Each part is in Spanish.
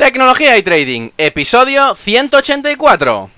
Tecnología y Trading, episodio 184.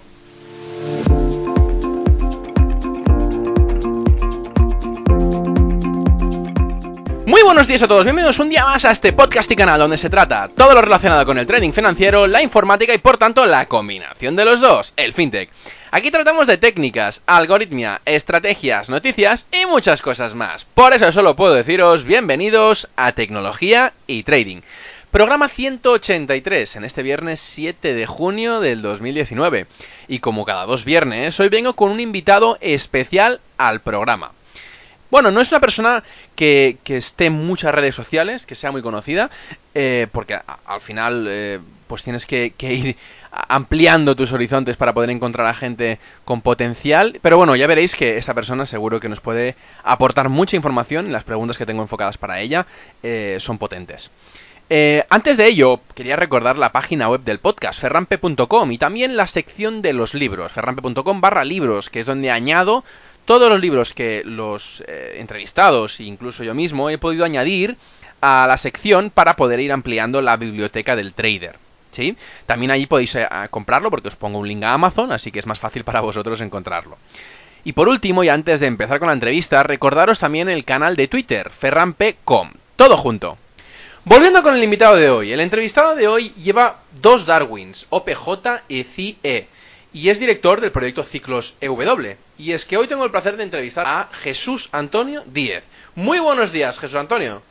Muy buenos días a todos, bienvenidos un día más a este podcast y canal donde se trata todo lo relacionado con el trading financiero, la informática y por tanto la combinación de los dos, el fintech. Aquí tratamos de técnicas, algoritmia, estrategias, noticias y muchas cosas más. Por eso solo puedo deciros bienvenidos a Tecnología y Trading. Programa 183 en este viernes 7 de junio del 2019. Y como cada dos viernes, hoy vengo con un invitado especial al programa. Bueno, no es una persona que esté en muchas redes sociales, que sea muy conocida, porque al final pues tienes que ir ampliando tus horizontes para poder encontrar a gente con potencial. Pero bueno, ya veréis que esta persona seguro que nos puede aportar mucha información y las preguntas que tengo enfocadas para ella son potentes. Antes de ello, quería recordar la página web del podcast, ferrampe.com, y también la sección de los libros, ferrampe.com/libros, que es donde añado todos los libros que los entrevistados, e incluso yo mismo, he podido añadir a la sección para poder ir ampliando la biblioteca del trader, ¿sí? También allí podéis comprarlo porque os pongo un link a Amazon, así que es más fácil para vosotros encontrarlo. Y por último, y antes de empezar con la entrevista, recordaros también el canal de Twitter, ferrampe.com, todo junto. Volviendo con el invitado de hoy, el entrevistado de hoy lleva 2 Darwins, OPJ y CIE, y es director del proyecto Ciclos EW. Y es que hoy tengo el placer de entrevistar a Jesús Antonio Díez. Muy buenos días, Jesús Antonio.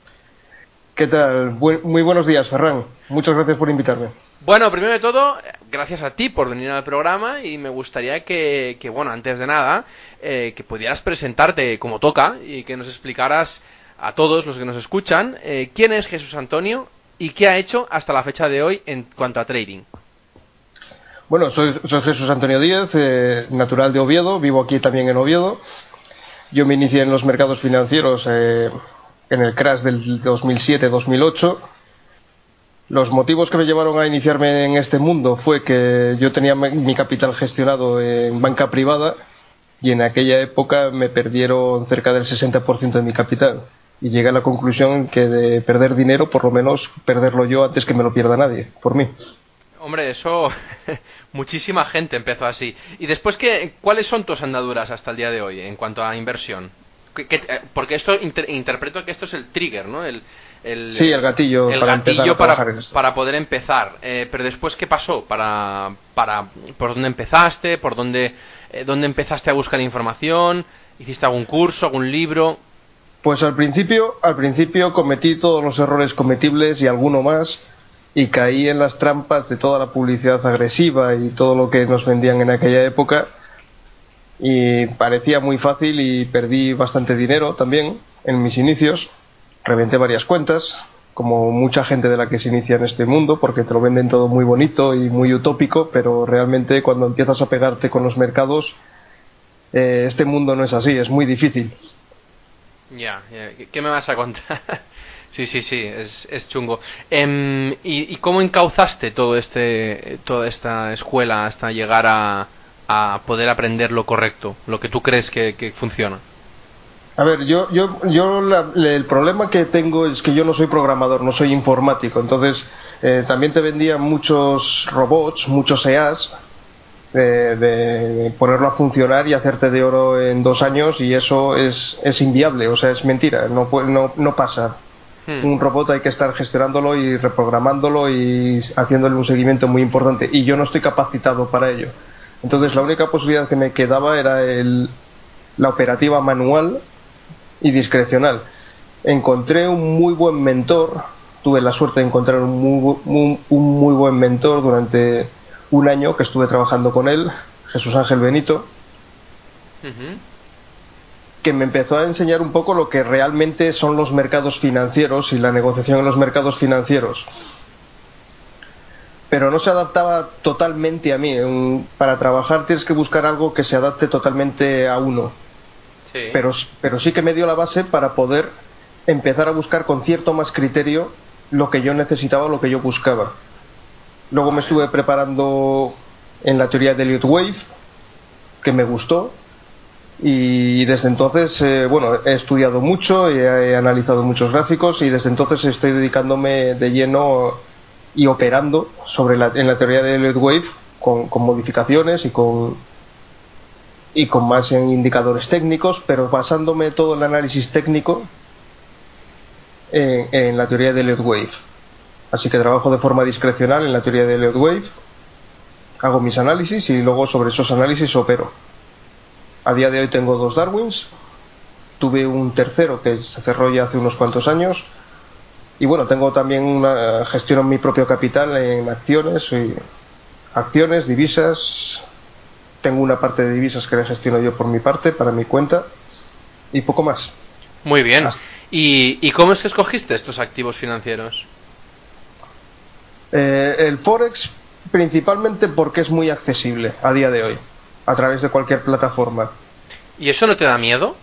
¿Qué tal? Muy buenos días, Ferran. Muchas gracias por invitarme. Bueno, primero de todo, gracias a ti por venir al programa y me gustaría que bueno, antes de nada, que pudieras presentarte como toca y que nos explicaras a todos los que nos escuchan quién es Jesús Antonio y qué ha hecho hasta la fecha de hoy en cuanto a trading. Bueno, soy Jesús Antonio Díez, natural de Oviedo, vivo aquí también en Oviedo. Yo me inicié en los mercados financieros en el crash del 2007-2008. Los motivos que me llevaron a iniciarme en este mundo fue que yo tenía mi capital gestionado en banca privada y en aquella época me perdieron cerca del 60% de mi capital. Y llegué a la conclusión que de perder dinero, por lo menos perderlo yo antes que me lo pierda nadie, por mí. Hombre, eso muchísima gente empezó así. Y después, ¿cuáles son tus andaduras hasta el día de hoy en cuanto a inversión? Porque esto interpreto que esto es el trigger, ¿no? Sí, el gatillo para empezar a trabajar en esto. Para poder empezar. Pero después, ¿qué pasó? ¿Por dónde empezaste? ¿Por dónde empezaste a buscar información? ¿Hiciste algún curso, algún libro? Pues al principio cometí todos los errores cometibles y alguno más, y caí en las trampas de toda la publicidad agresiva y todo lo que nos vendían en aquella época, y parecía muy fácil y perdí bastante dinero también en mis inicios. Reventé varias cuentas, como mucha gente de la que se inicia en este mundo, porque te lo venden todo muy bonito y muy utópico, pero realmente cuando empiezas a pegarte con los mercados, este mundo no es así, es muy difícil. Ya, ¿qué me vas a contar? Sí, es chungo. ¿Y cómo encauzaste toda esta escuela hasta llegar a poder aprender lo correcto, lo que tú crees que funciona? A ver, el problema que tengo es que yo no soy programador, no soy informático, entonces también te vendían muchos robots, muchos EAs, de ponerlo a funcionar y hacerte de oro en 2 años, y eso es inviable, o sea, es mentira, no pasa. Un robot hay que estar gestionándolo y reprogramándolo y haciéndole un seguimiento muy importante, y yo no estoy capacitado para ello. Entonces la única posibilidad que me quedaba era la operativa manual y discrecional. Encontré un muy buen mentor, tuve la suerte de encontrar un muy buen mentor durante un año que estuve trabajando con él, Jesús Ángel Benito, que me empezó a enseñar un poco lo que realmente son los mercados financieros y la negociación en los mercados financieros. Pero no se adaptaba totalmente a mí. Para trabajar tienes que buscar algo que se adapte totalmente a uno. Sí. Pero sí que me dio la base para poder empezar a buscar con cierto más criterio lo que yo necesitaba, lo que yo buscaba. Luego me estuve preparando en la teoría de Elliott Wave, que me gustó, y desde entonces he estudiado mucho, he analizado muchos gráficos, y desde entonces estoy dedicándome de lleno y operando en la teoría de Elliott Wave con modificaciones y con más en indicadores técnicos, pero basándome todo el análisis técnico en la teoría de Elliott Wave. Así que trabajo de forma discrecional en la teoría de Elliott Wave, hago mis análisis y luego sobre esos análisis opero. A día de hoy tengo 2 Darwins, tuve un tercero que se cerró ya hace unos cuantos años, y bueno, tengo también gestiono mi propio capital en acciones, divisas. Tengo una parte de divisas que la gestiono yo por mi parte, para mi cuenta, y poco más. Muy bien. ¿Y cómo es que escogiste estos activos financieros? El Forex principalmente porque es muy accesible a día de hoy, a través de cualquier plataforma. ¿Y eso no te da miedo?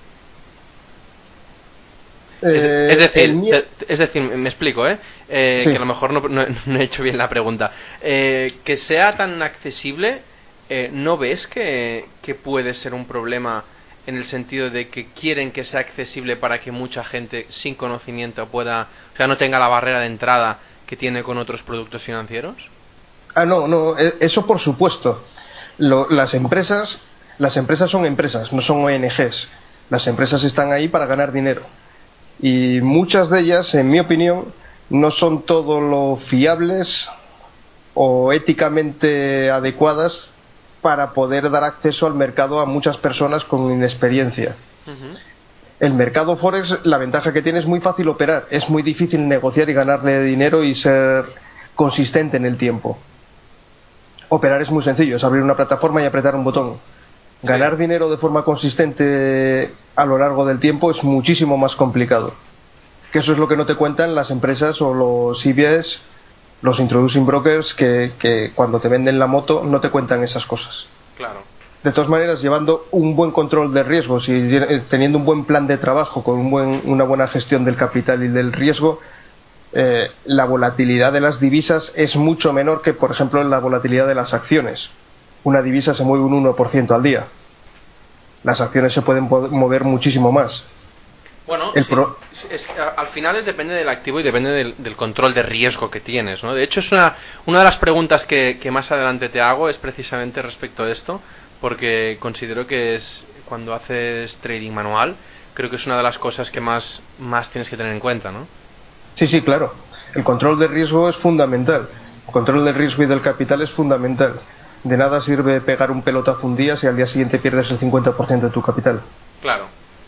Es decir, me explico, sí. Que a lo mejor no he hecho bien la pregunta. Que sea tan accesible, ¿no ves que puede ser un problema en el sentido de que quieren que sea accesible para que mucha gente sin conocimiento pueda, o sea, no tenga la barrera de entrada que tiene con otros productos financieros? No, eso por supuesto. Las empresas son empresas, no son ONGs. Las empresas están ahí para ganar dinero. Y muchas de ellas, en mi opinión, no son todo lo fiables o éticamente adecuadas para poder dar acceso al mercado a muchas personas con inexperiencia. Uh-huh. El mercado Forex, la ventaja que tiene es muy fácil operar, es muy difícil negociar y ganarle dinero y ser consistente en el tiempo. Operar es muy sencillo, es abrir una plataforma y apretar un botón. Ganar dinero de forma consistente a lo largo del tiempo es muchísimo más complicado. Que eso es lo que no te cuentan las empresas o los CBS, los introducing brokers, que cuando te venden la moto no te cuentan esas cosas. Claro. De todas maneras, llevando un buen control de riesgos y teniendo un buen plan de trabajo con una buena gestión del capital y del riesgo, la volatilidad de las divisas es mucho menor que, por ejemplo, la volatilidad de las acciones. Una divisa se mueve un 1% al día. Las acciones se pueden mover muchísimo más. Bueno, al final depende del activo y depende del control de riesgo que tienes, ¿no? De hecho, es una de las preguntas que más adelante te hago es precisamente respecto a esto, porque considero que es cuando haces trading manual, creo que es una de las cosas que más tienes que tener en cuenta, ¿no? Sí, claro. El control de riesgo es fundamental. El control del riesgo y del capital es fundamental. De nada sirve pegar un pelotazo un día si al día siguiente pierdes el 50% de tu capital. Claro.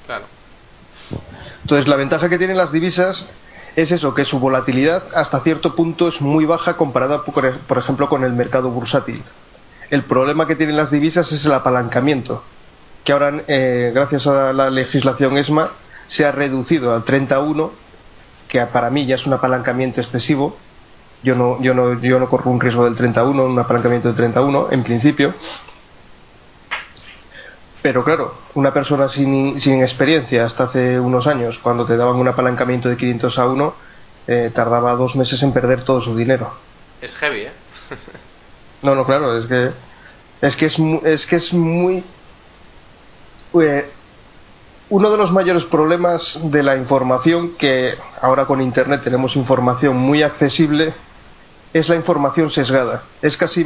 Entonces, la ventaja que tienen las divisas es eso, que su volatilidad hasta cierto punto es muy baja comparada, por ejemplo, con el mercado bursátil. El problema que tienen las divisas es el apalancamiento, que ahora, gracias a la legislación ESMA, se ha reducido al 30-1, que para mí ya es un apalancamiento excesivo. Yo no corro un riesgo del 30-1, un apalancamiento del 30-1, en principio. Pero claro, una persona sin experiencia hasta hace unos años, cuando te daban un apalancamiento de 500-1, tardaba 2 meses en perder todo su dinero. Es heavy, ¿eh? No, claro, es que es muy... uno de los mayores problemas de la información, que ahora con Internet tenemos información muy accesible, es la información sesgada. Es casi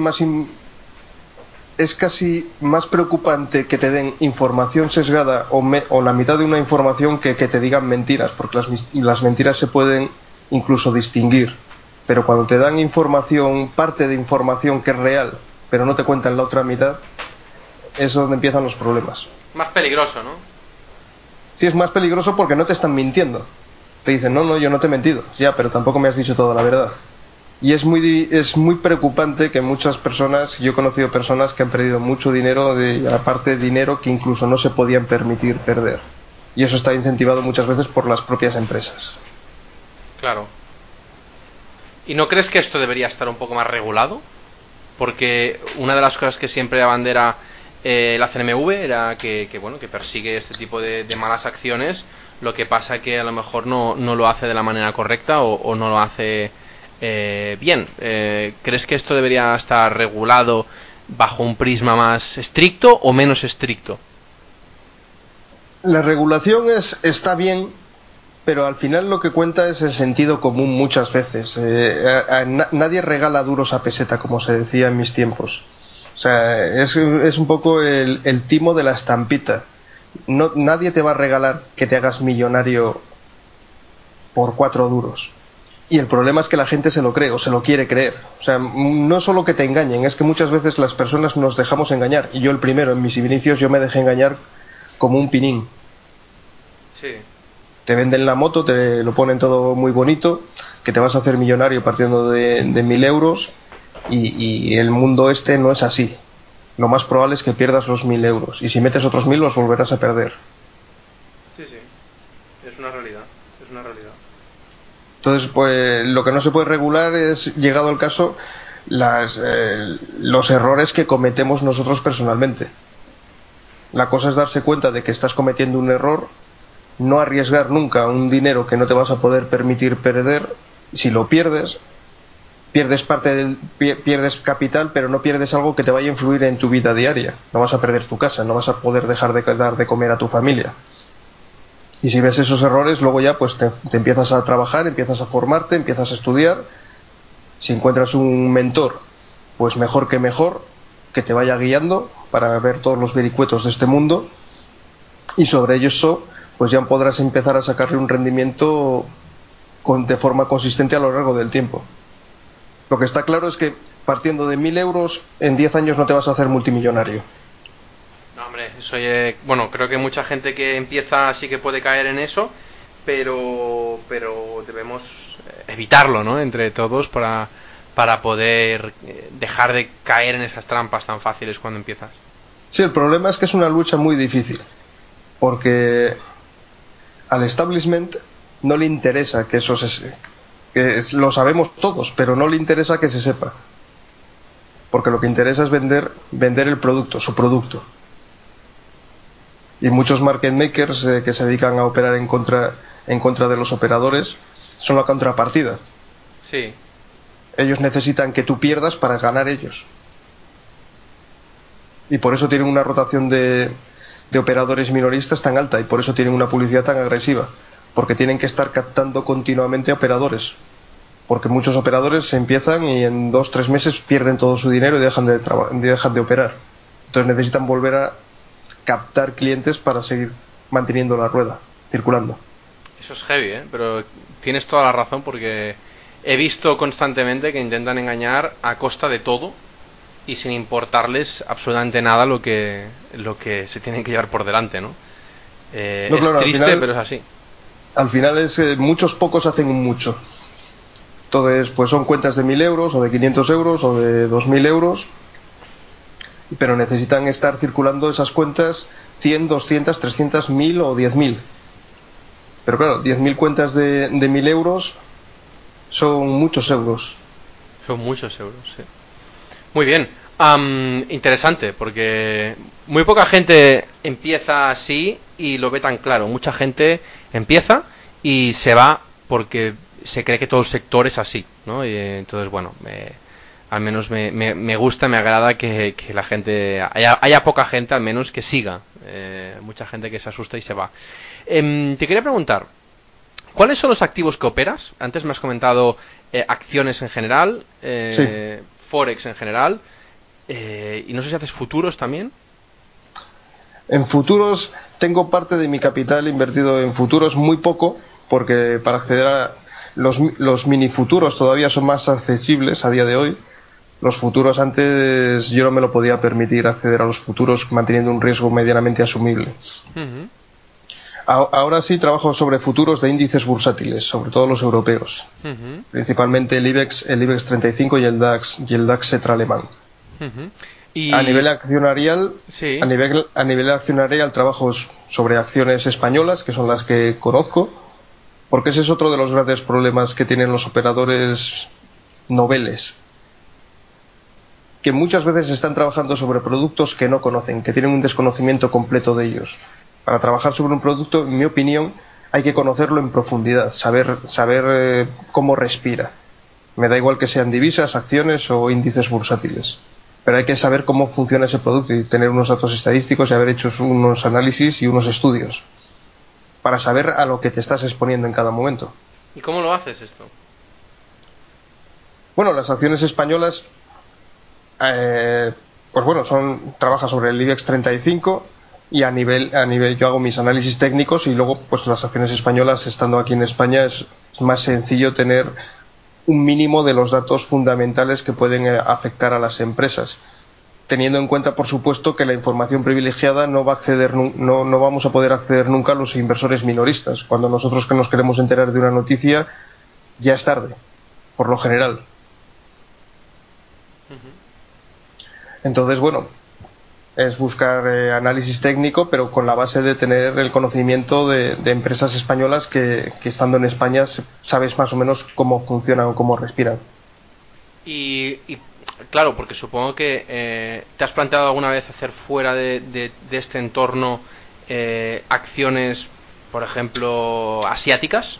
más preocupante que te den información sesgada o la mitad de una información que te digan mentiras, porque las mentiras se pueden incluso distinguir. Pero cuando te dan parte de información que es real, pero no te cuentan la otra mitad, es donde empiezan los problemas. Más peligroso, ¿no? Sí, es más peligroso porque no te están mintiendo. Te dicen, no, yo no te he mentido. Ya, pero tampoco me has dicho toda la verdad. Y es muy preocupante que muchas personas, yo he conocido personas que han perdido mucho dinero, aparte de dinero que incluso no se podían permitir perder. Y eso está incentivado muchas veces por las propias empresas. Claro. ¿Y no crees que esto debería estar un poco más regulado? Porque una de las cosas que siempre abandera la CNMV era que persigue este tipo de malas acciones. Lo que pasa que a lo mejor no lo hace de la manera correcta o no lo hace bien. ¿Crees que esto debería estar regulado bajo un prisma más estricto o menos estricto? La regulación está bien pero al final lo que cuenta es el sentido común muchas veces. Nadie regala duros a peseta, como se decía en mis tiempos. O sea, es un poco el timo de la estampita. No, nadie te va a regalar que te hagas millonario por 4 duros. Y el problema es que la gente se lo cree o se lo quiere creer. O sea, no solo que te engañen, es que muchas veces las personas nos dejamos engañar. Y yo el primero, en mis inicios, yo me dejé engañar como un pinín. Sí. Te venden la moto, te lo ponen todo muy bonito, que te vas a hacer millonario partiendo de 1.000 euros y el mundo este no es así. Lo más probable es que pierdas los 1.000 euros y si metes otros 1.000 los volverás a perder. Sí, sí, es una realidad, es una realidad. Entonces, pues lo que no se puede regular es, llegado el caso, los errores que cometemos nosotros personalmente. La cosa es darse cuenta de que estás cometiendo un error, no arriesgar nunca un dinero que no te vas a poder permitir perder. Si lo pierdes, pierdes capital, pero no pierdes algo que te vaya a influir en tu vida diaria. No vas a perder tu casa, no vas a poder dejar de dar de comer a tu familia. Y si ves esos errores, luego ya pues te empiezas a trabajar, empiezas a formarte, empiezas a estudiar. Si encuentras un mentor, pues mejor, que te vaya guiando para ver todos los vericuetos de este mundo. Y sobre eso, pues ya podrás empezar a sacarle un rendimiento de forma consistente a lo largo del tiempo. Lo que está claro es que partiendo de 1.000 euros, en 10 años no te vas a hacer multimillonario. No, hombre, eso bueno, creo que mucha gente que empieza sí que puede caer en eso, pero debemos evitarlo, ¿no? Entre todos para poder dejar de caer en esas trampas tan fáciles cuando empiezas. Sí, el problema es que es una lucha muy difícil, porque al establishment no le interesa que lo sabemos todos, pero no le interesa que se sepa, porque lo que interesa es vender el producto, su producto. Y muchos market makers que se dedican a operar en contra de los operadores son la contrapartida. Sí. Ellos necesitan que tú pierdas para ganar ellos. Y por eso tienen una rotación de operadores minoristas tan alta y por eso tienen una publicidad tan agresiva, porque tienen que estar captando continuamente operadores, porque muchos operadores se empiezan y en 2-3 meses pierden todo su dinero y dejan de operar. Entonces necesitan volver a captar clientes para seguir manteniendo la rueda circulando. Eso es heavy, ¿eh? Pero tienes toda la razón porque he visto constantemente que intentan engañar a costa de todo y sin importarles absolutamente nada lo que se tienen que llevar por delante, ¿no? No, Es claro, triste, pero es así. Al final es muchos pocos hacen un mucho. Entonces, pues son cuentas de 1.000 euros o de 500 euros o de 2.000 euros, pero necesitan estar circulando esas cuentas 100, 200, 300, 1.000 o 10.000. Pero claro, 10.000 cuentas de 1.000 euros son muchos euros. Son muchos euros, sí. Muy bien. Interesante, porque muy poca gente empieza así y lo ve tan claro. Mucha gente empieza y se va porque se cree que todo el sector es así, ¿no? Y entonces, bueno, al menos me gusta, me agrada que la gente, haya poca gente al menos que siga. Mucha gente que se asusta y se va. Te quería preguntar, ¿cuáles son los activos que operas? Antes me has comentado acciones en general, Sí. Forex en general, y no sé si haces futuros también. En futuros tengo parte de mi capital invertido en futuros, muy poco, porque para acceder a los mini futuros todavía son más accesibles a día de hoy. Los futuros antes yo no me lo podía permitir acceder a los futuros manteniendo un riesgo medianamente asumible. Uh-huh. Ahora sí trabajo sobre futuros de índices bursátiles, sobre todo los europeos, Uh-huh. principalmente el IBEX 35 y el DAX Etra alemán. Uh-huh. A Y nivel accionarial, sí. a nivel accionarial trabajo sobre acciones españolas, que son las que conozco, porque ese es otro de los grandes problemas que tienen los operadores noveles, que muchas veces están trabajando sobre productos que no conocen, que tienen un desconocimiento completo de ellos. Para trabajar sobre un producto, en mi opinión, hay que conocerlo en profundidad, saber cómo respira. Me da igual que sean divisas, acciones o índices bursátiles, pero hay que saber cómo funciona ese producto y tener unos datos estadísticos y haber hecho unos análisis y unos estudios para saber a lo que te estás exponiendo en cada momento. ¿Y cómo lo haces esto? Bueno, las acciones españolas, pues bueno, trabaja sobre el IBEX 35 y a nivel yo hago mis análisis técnicos, y luego pues las acciones españolas, estando aquí en España, es más sencillo tener un mínimo de los datos fundamentales que pueden afectar a las empresas, teniendo en cuenta, por supuesto, que la información privilegiada no vamos a poder acceder nunca a los inversores minoristas. Cuando nosotros que nos queremos enterar de una noticia, ya es tarde, por lo general. Entonces, bueno, es buscar análisis técnico, pero con la base de tener el conocimiento de empresas españolas que estando en España sabes más o menos cómo funcionan o cómo respiran. Y claro, porque supongo que te has planteado alguna vez hacer fuera de este entorno acciones, por ejemplo, asiáticas.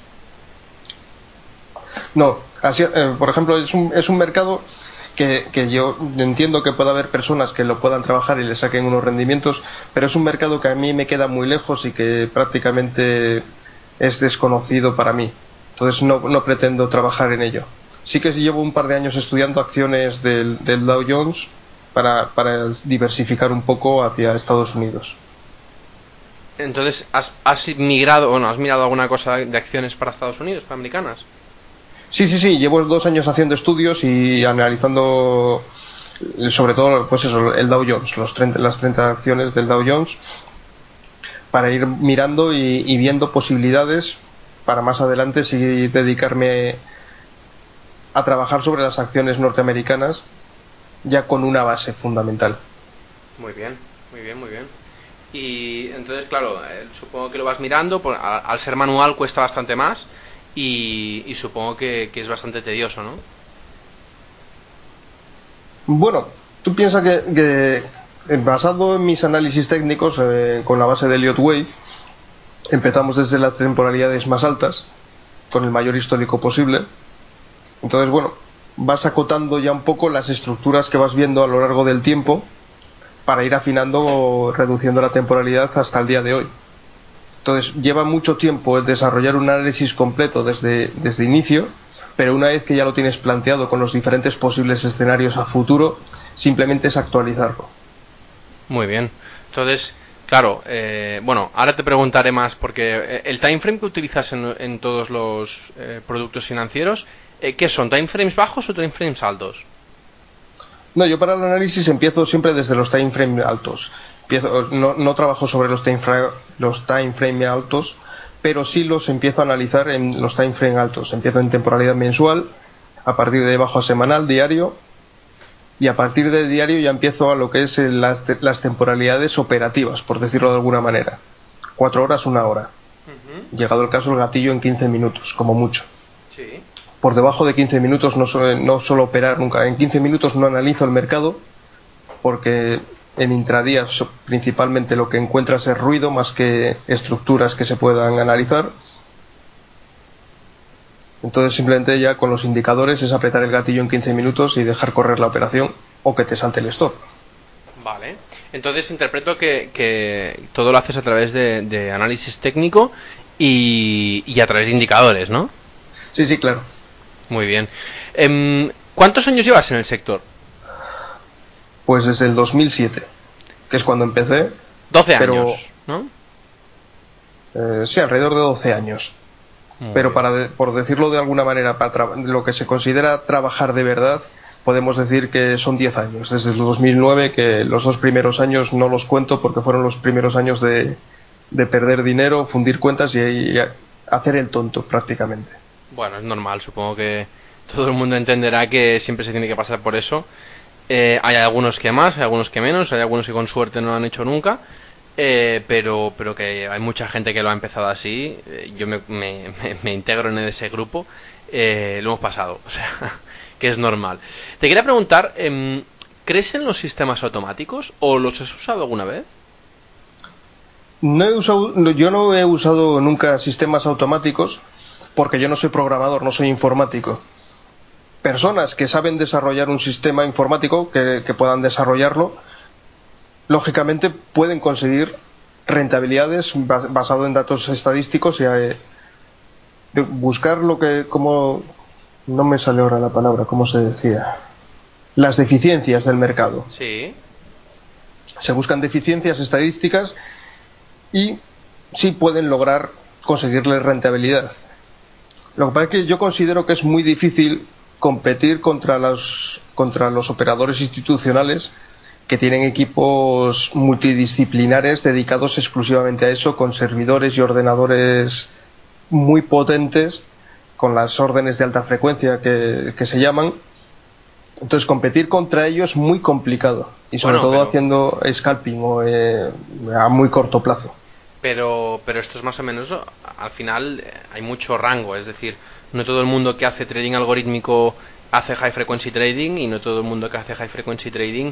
No, por ejemplo, es un mercado que yo entiendo que pueda haber personas que lo puedan trabajar y le saquen unos rendimientos, pero es un mercado que a mí me queda muy lejos y que prácticamente es desconocido para mí. Entonces no pretendo trabajar en ello. Sí que llevo un par de años estudiando acciones del Dow Jones para diversificar un poco hacia Estados Unidos. Entonces, ¿has migrado o no? ¿Has mirado alguna cosa de acciones para Estados Unidos, para americanas? Sí, llevo 2 años haciendo estudios y analizando sobre todo pues eso, el Dow Jones, las 30 acciones del Dow Jones, para ir mirando y viendo posibilidades para más adelante sí dedicarme a trabajar sobre las acciones norteamericanas, ya con una base fundamental. Muy bien, muy bien, muy bien. Y entonces, claro, supongo que lo vas mirando, al ser manual cuesta bastante más y supongo que es bastante tedioso, ¿no? Bueno, tú piensas que basado en mis análisis técnicos, con la base de Elliott Wave, empezamos desde las temporalidades más altas, con el mayor histórico posible. Entonces, bueno, vas acotando ya un poco las estructuras que vas viendo a lo largo del tiempo para ir afinando o reduciendo la temporalidad hasta el día de hoy. Entonces, lleva mucho tiempo el desarrollar un análisis completo desde inicio, pero una vez que ya lo tienes planteado con los diferentes posibles escenarios a futuro, simplemente es actualizarlo. Muy bien. Entonces, claro, bueno, ahora te preguntaré más porque el time frame que utilizas en todos los productos financieros, ¿qué son? ¿Time frames bajos o time frames altos? No, yo para el análisis empiezo siempre desde los time frame altos. No trabajo sobre los time frame altos, pero sí los empiezo a analizar en los time frame altos. Empiezo en temporalidad mensual, a partir de bajo a semanal, diario, y a partir de diario ya empiezo a lo que es las temporalidades operativas, por decirlo de alguna manera. 4 horas, 1 hora. Llegado el caso, el gatillo en 15 minutos, como mucho. Sí. Por debajo de 15 minutos no suelo operar nunca. En 15 minutos no analizo el mercado, porque en intradía principalmente lo que encuentras es ruido más que estructuras que se puedan analizar. Entonces simplemente ya con los indicadores es apretar el gatillo en 15 minutos y dejar correr la operación o que te salte el stop. Vale. Entonces interpreto que todo lo haces a través de análisis técnico y a través de indicadores, ¿no? Sí, claro. Muy bien. ¿Cuántos años llevas en el sector? Pues desde el 2007, que es cuando empecé. 12 pero años, ¿no? Sí, alrededor de 12 años. Muy Pero bien. por decirlo de alguna manera, para lo que se considera trabajar de verdad, podemos decir que son 10 años. Desde el 2009, que los 2 primeros años no los cuento porque fueron los primeros años de perder dinero, fundir cuentas y hacer el tonto prácticamente. Bueno, es normal, supongo que todo el mundo entenderá que siempre se tiene que pasar por eso. Hay algunos que más, hay algunos que menos, hay algunos que con suerte no lo han hecho nunca, pero que hay mucha gente que lo ha empezado así. Yo me integro en ese grupo, lo hemos pasado, o sea, que es normal. Te quería preguntar, ¿crees en los sistemas automáticos o los has usado alguna vez? Yo no he usado nunca sistemas automáticos porque yo no soy programador, no soy informático. Personas que saben desarrollar un sistema informático, que puedan desarrollarlo, lógicamente pueden conseguir rentabilidades basado en datos estadísticos y de buscar lo que, como no me sale ahora la palabra, ¿cómo se decía? Las deficiencias del mercado. Sí. Se buscan deficiencias estadísticas y sí pueden lograr conseguirle rentabilidad. Lo que pasa es que yo considero que es muy difícil competir contra los operadores institucionales que tienen equipos multidisciplinares dedicados exclusivamente a eso, con servidores y ordenadores muy potentes, con las órdenes de alta frecuencia que se llaman. Entonces competir contra ellos es muy complicado y sobre todo haciendo scalping o a muy corto plazo. Pero esto es más o menos, al final hay mucho rango, es decir, no todo el mundo que hace trading algorítmico hace high frequency trading y no todo el mundo que hace high frequency trading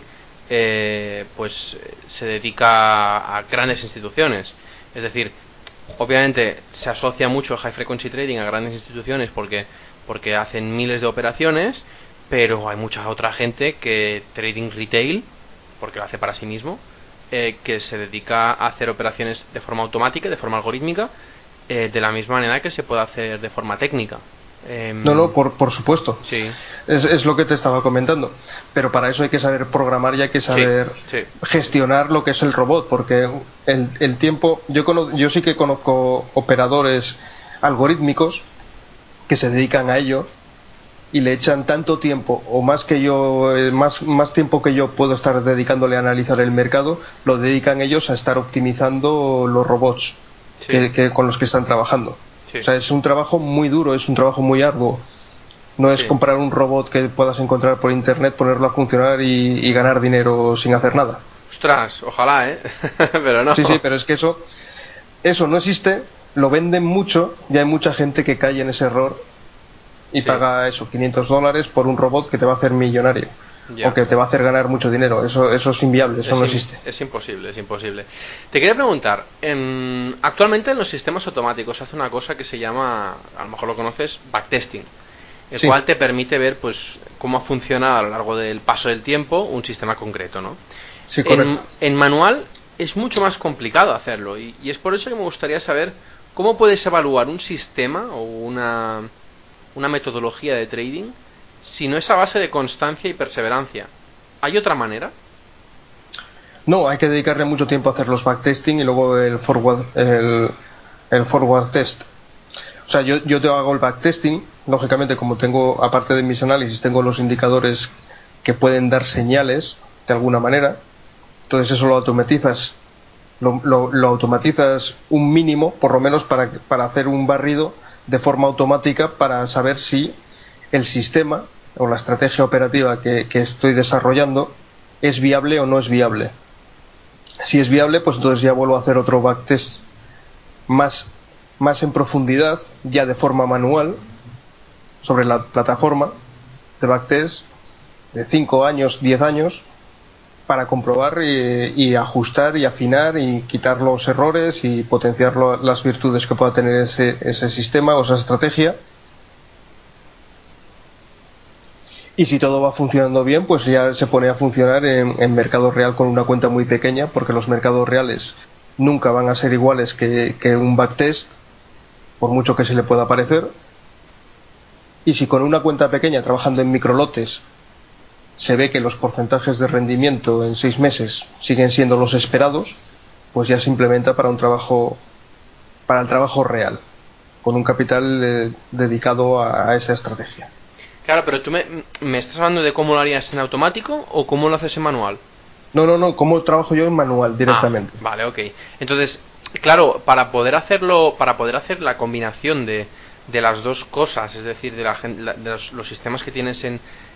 pues se dedica a grandes instituciones. Es decir, obviamente se asocia mucho el high frequency trading a grandes instituciones porque hacen miles de operaciones, pero hay mucha otra gente que trading retail, porque lo hace para sí mismo, que se dedica a hacer operaciones de forma automática, de forma algorítmica, de la misma manera que se puede hacer de forma técnica. No, por supuesto. Sí. Es lo que te estaba comentando. Pero para eso hay que saber programar y hay que saber gestionar lo que es el robot, porque el tiempo... Yo sí que conozco operadores algorítmicos que se dedican a ello y le echan tanto tiempo o más que yo, más tiempo que yo puedo estar dedicándole a analizar el mercado, lo dedican ellos a estar optimizando los robots con los que están trabajando. O sea, es un trabajo muy duro, es un trabajo muy arduo. No es comprar un robot que puedas encontrar por internet, ponerlo a funcionar y ganar dinero sin hacer nada. Ostras, ojalá, pero no. Sí, pero es que eso no existe, lo venden mucho y hay mucha gente que cae en ese error y paga eso, $500 por un robot que te va a hacer millonario. O que te va a hacer ganar mucho dinero. Eso es inviable, eso no existe. Es imposible, es imposible. Te quería preguntar, actualmente en los sistemas automáticos se hace una cosa que se llama, a lo mejor lo conoces, backtesting, el cual te permite ver pues cómo funciona a lo largo del paso del tiempo un sistema concreto, ¿no? Sí, correcto. En manual es mucho más complicado hacerlo y es por eso que me gustaría saber cómo puedes evaluar un sistema o una metodología de trading si no es a base de constancia y perseverancia. ¿Hay otra manera? No, hay que dedicarle mucho tiempo a hacer los backtesting y luego el forward test. O sea, yo te hago el backtesting, lógicamente como tengo, aparte de mis análisis, tengo los indicadores que pueden dar señales de alguna manera. Entonces eso lo automatizas, lo automatizas un mínimo, por lo menos para hacer un barrido de forma automática para saber si el sistema o la estrategia operativa que estoy desarrollando es viable o no es viable. Si es viable, pues entonces ya vuelvo a hacer otro backtest más en profundidad, ya de forma manual, sobre la plataforma de backtest de 5 años, 10 años, para comprobar y ajustar y afinar y quitar los errores y potenciar las virtudes que pueda tener ese sistema o esa estrategia. Y si todo va funcionando bien, pues ya se pone a funcionar en mercado real con una cuenta muy pequeña, porque los mercados reales nunca van a ser iguales que un backtest, por mucho que se le pueda parecer. Y si con una cuenta pequeña, trabajando en microlotes, se ve que los porcentajes de rendimiento en 6 meses siguen siendo los esperados, pues ya se implementa para el trabajo real, con un capital dedicado a esa estrategia. Claro, pero tú me estás hablando de cómo lo harías en automático o cómo lo haces en manual. No, cómo trabajo yo en manual directamente. Vale, ok. Entonces, claro, para poder hacer la combinación de las dos cosas, es decir, de los sistemas que tienes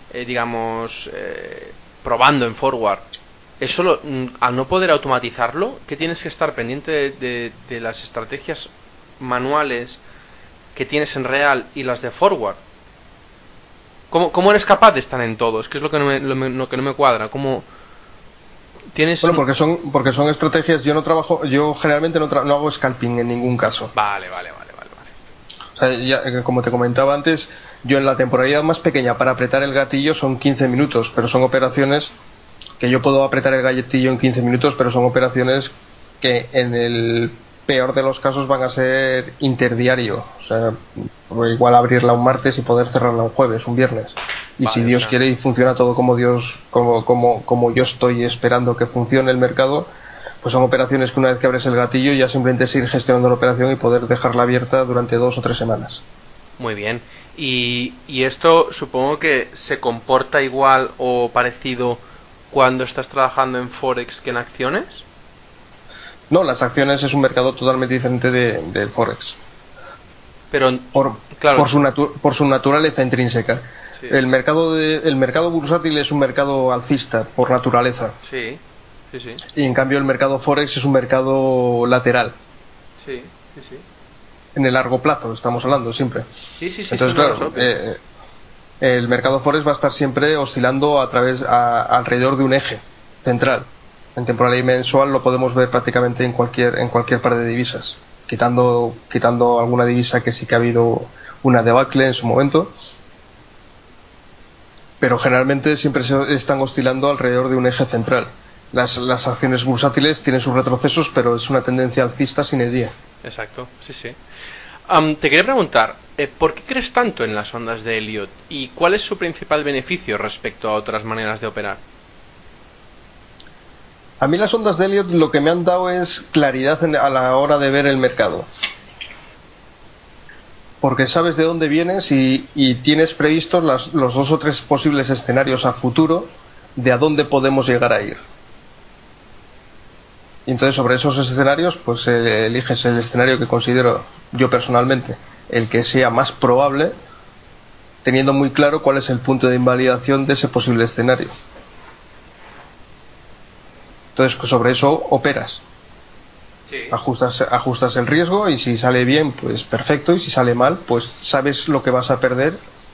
probando en forward, eso al no poder automatizarlo, ¿qué tienes que estar pendiente de las estrategias manuales que tienes en real y las de forward? ¿Cómo eres capaz de estar en todo? Es que es lo que no me cuadra. ¿Cómo tienes? Bueno, porque son estrategias. Yo generalmente no hago scalping en ningún caso. Vale. O sea, ya, como te comentaba antes, yo en la temporalidad más pequeña para apretar el gatillo son 15 minutos, pero son operaciones que yo puedo apretar el gatillo en 15 minutos, pero son operaciones que en el peor de los casos van a ser interdiario, o sea, igual abrirla un martes y poder cerrarla un jueves, un viernes. Y vale, si Dios quiere y funciona todo como como yo estoy esperando que funcione el mercado, pues son operaciones que una vez que abres el gatillo ya simplemente es ir gestionando la operación y poder dejarla abierta durante 2 o 3 semanas. Muy bien. Y esto supongo que se comporta igual o parecido cuando estás trabajando en Forex que en acciones. No, las acciones es un mercado totalmente diferente del Forex. Pero, Por, claro. por su naturaleza intrínseca. Sí. El mercado bursátil es un mercado alcista por naturaleza. Sí, sí, sí. Y en cambio el mercado Forex es un mercado lateral. Sí, sí, sí. En el largo plazo estamos hablando siempre. Sí, sí, sí, Entonces, sí, no, lo claro, obvio. el mercado Forex va a estar siempre oscilando alrededor de un eje central. En temporal y mensual lo podemos ver prácticamente en cualquier par de divisas, quitando alguna divisa que sí que ha habido una debacle en su momento, pero generalmente siempre se están oscilando alrededor de un eje central. Las acciones bursátiles tienen sus retrocesos, pero es una tendencia alcista sine die. Exacto, sí, sí. Te quería preguntar, ¿por qué crees tanto en las ondas de Elliot? ¿Y cuál es su principal beneficio respecto a otras maneras de operar? A mí las ondas de Elliot lo que me han dado es claridad a la hora de ver el mercado. Porque sabes de dónde vienes y tienes previstos los 2 o 3 posibles escenarios a futuro de a dónde podemos llegar a ir. Y entonces sobre esos escenarios pues eliges el escenario que considero yo personalmente el que sea más probable, teniendo muy claro cuál es el punto de invalidación de ese posible escenario. Entonces sobre eso operas. Sí. Ajustas el riesgo y si sale bien pues perfecto, y si sale mal pues sabes lo que vas a perder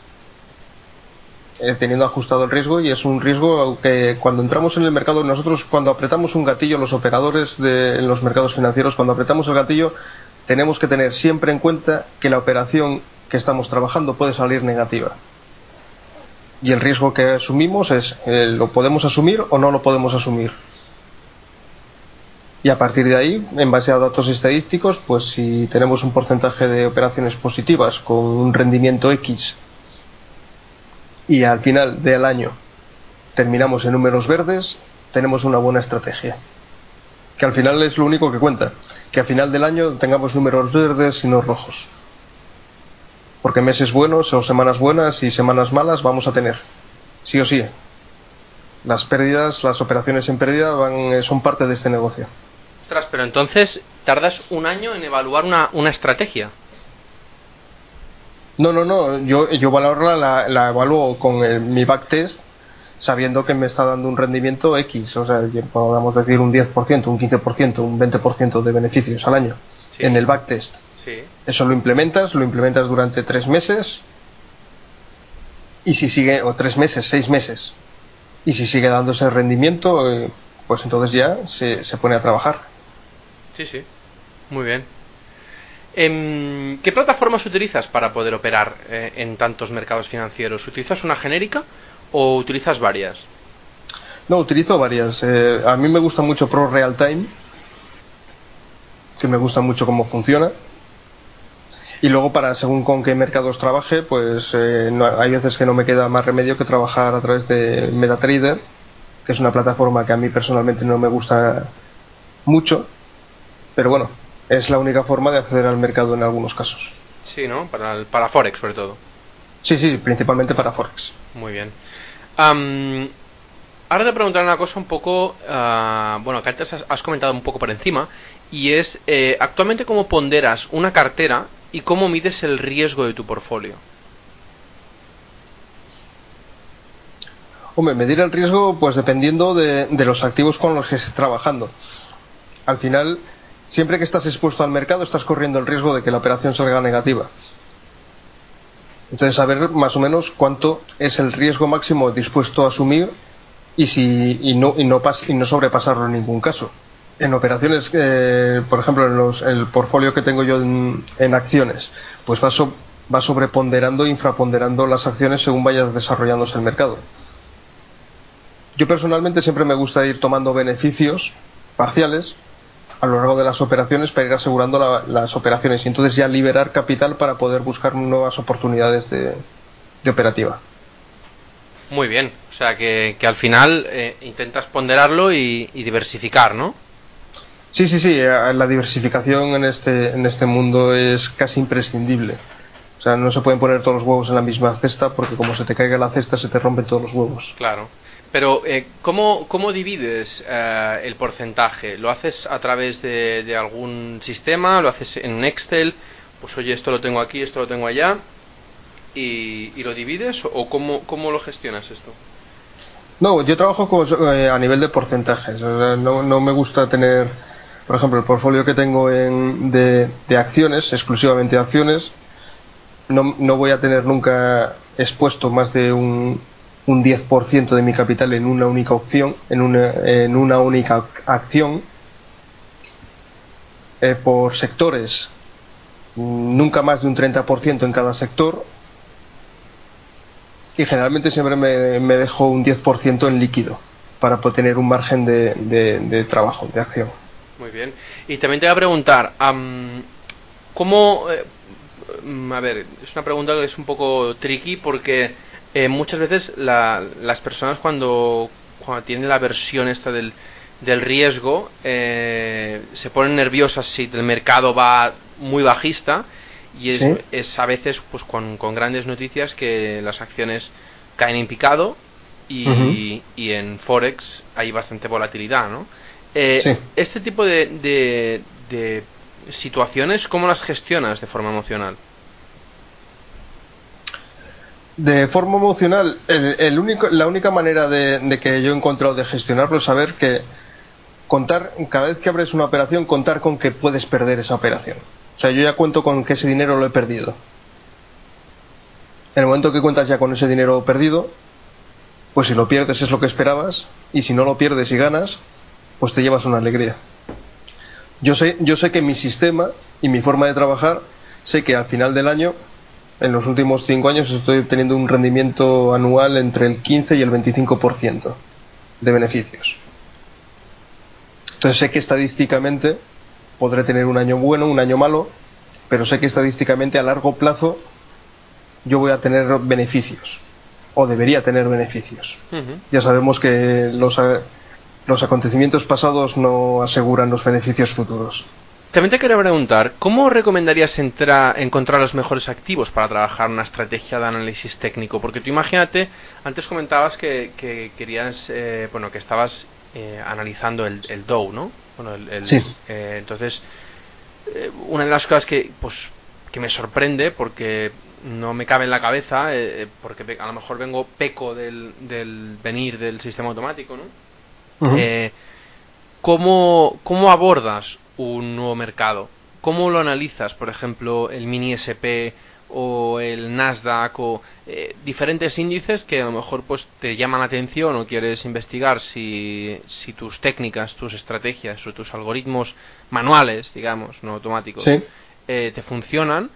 teniendo ajustado el riesgo, y es un riesgo que cuando entramos en el mercado, nosotros cuando apretamos un gatillo, los operadores en los mercados financieros, cuando apretamos el gatillo tenemos que tener siempre en cuenta que la operación que estamos trabajando puede salir negativa, y el riesgo que asumimos es lo podemos asumir o no lo podemos asumir, y a partir de ahí, en base a datos estadísticos, pues si tenemos un porcentaje de operaciones positivas con un rendimiento X y al final del año terminamos en números verdes, tenemos una buena estrategia. Que al final es lo único que cuenta. Que al final del año tengamos números verdes y no rojos. Porque meses buenos o semanas buenas y semanas malas vamos a tener. Sí o sí. Las pérdidas, las operaciones en pérdida son parte de este negocio. Ostras, pero entonces tardas un año en evaluar una estrategia. No. Yo valorarla la evalúo con mi backtest, sabiendo que me está dando un rendimiento X, o sea, podamos decir un 10%, un 15%, un 20% de beneficios al año Sí. en el backtest. Sí. Eso lo implementas durante 3 meses, y si sigue, o 3 meses, 6 meses, y si sigue dando ese rendimiento, pues entonces ya se pone a trabajar. Sí, sí. Muy bien. ¿Qué plataformas utilizas para poder operar en tantos mercados financieros? ¿Utilizas una genérica o utilizas varias? No, utilizo varias. A mí me gusta mucho Pro Real Time, que me gusta mucho cómo funciona. Y luego, según con qué mercados trabaje, pues hay veces que no me queda más remedio que trabajar a través de MetaTrader, que es una plataforma que a mí personalmente no me gusta mucho, pero bueno, es la única forma de acceder al mercado en algunos casos. Sí, ¿no? Para Forex, sobre todo. Sí, principalmente para Forex. Muy bien. Ahora te preguntaré una cosa un poco, bueno, que antes has comentado un poco por encima, y es actualmente cómo ponderas una cartera y cómo mides el riesgo de tu portfolio. Hombre, medir el riesgo pues dependiendo de los activos con los que estés trabajando. Al final, siempre que estás expuesto al mercado estás corriendo el riesgo de que la operación salga negativa. Entonces, saber más o menos cuánto es el riesgo máximo dispuesto a asumir y no sobrepasarlo en ningún caso. En operaciones, por ejemplo, en el portfolio que tengo yo en acciones, pues va sobreponderando e infraponderando las acciones según vaya desarrollándose el mercado. Yo personalmente siempre me gusta ir tomando beneficios parciales a lo largo de las operaciones para ir asegurando las operaciones y entonces ya liberar capital para poder buscar nuevas oportunidades de operativa. Muy bien, o sea que al final intentas ponderarlo y diversificar, ¿no? Sí, la diversificación en este mundo es casi imprescindible. O sea, no se pueden poner todos los huevos en la misma cesta porque como se te caiga la cesta se te rompen todos los huevos. Claro. Pero, ¿cómo divides el porcentaje? ¿Lo haces a través de algún sistema? ¿Lo haces en un Excel? Pues oye, esto lo tengo aquí, esto lo tengo allá. ¿Y lo divides? ¿O cómo lo gestionas esto? No, yo trabajo a nivel de porcentajes. O sea, no me gusta tener, por ejemplo, el portfolio que tengo de acciones, exclusivamente acciones. No voy a tener nunca expuesto más de un 10% de mi capital en una única opción, en una única acción. Por sectores, nunca más de un 30% en cada sector. Y generalmente siempre me dejo un 10% en líquido para poder tener un margen de trabajo, de acción. Muy bien. Y también te voy a preguntar, ¿cómo... a ver, es una pregunta que es un poco tricky porque muchas veces las personas cuando tienen la versión esta del riesgo se ponen nerviosas si el mercado va muy bajista y ¿Sí? es a veces pues con grandes noticias que las acciones caen en picado Uh-huh. y en Forex hay bastante volatilidad, ¿no? Sí. Este tipo de situaciones, ¿cómo las gestionas de forma emocional? De forma emocional, la única manera de que yo he encontrado de gestionarlo es saber que cada vez que abres una operación, contar con que puedes perder esa operación. O sea, yo ya cuento con que ese dinero lo he perdido. En el momento que cuentas ya con ese dinero perdido, pues si lo pierdes es lo que esperabas, y si no lo pierdes y ganas, pues te llevas una alegría. Yo sé que mi sistema y mi forma de trabajar, sé que al final del año, en los últimos 5 años, estoy obteniendo un rendimiento anual entre el 15 y el 25% de beneficios. Entonces sé que estadísticamente podré tener un año bueno, un año malo, pero sé que estadísticamente a largo plazo yo voy a tener beneficios, o debería tener beneficios. Uh-huh. Ya sabemos que los acontecimientos pasados no aseguran los beneficios futuros. También te quería preguntar, ¿cómo recomendarías encontrar los mejores activos para trabajar una estrategia de análisis técnico? Porque tú imagínate, antes comentabas que querías, bueno, que estabas analizando el Dow, ¿no? Bueno, Sí. entonces, una de las cosas que me sorprende, porque no me cabe en la cabeza, porque a lo mejor peco del venir del sistema automático, ¿no? Uh-huh. Eh, ¿Cómo abordas un nuevo mercado? ¿Cómo lo analizas? Por ejemplo, el mini SP o el Nasdaq o diferentes índices que a lo mejor pues te llaman la atención o quieres investigar si tus técnicas, tus estrategias o tus algoritmos manuales, digamos, no automáticos, Sí. te funcionan.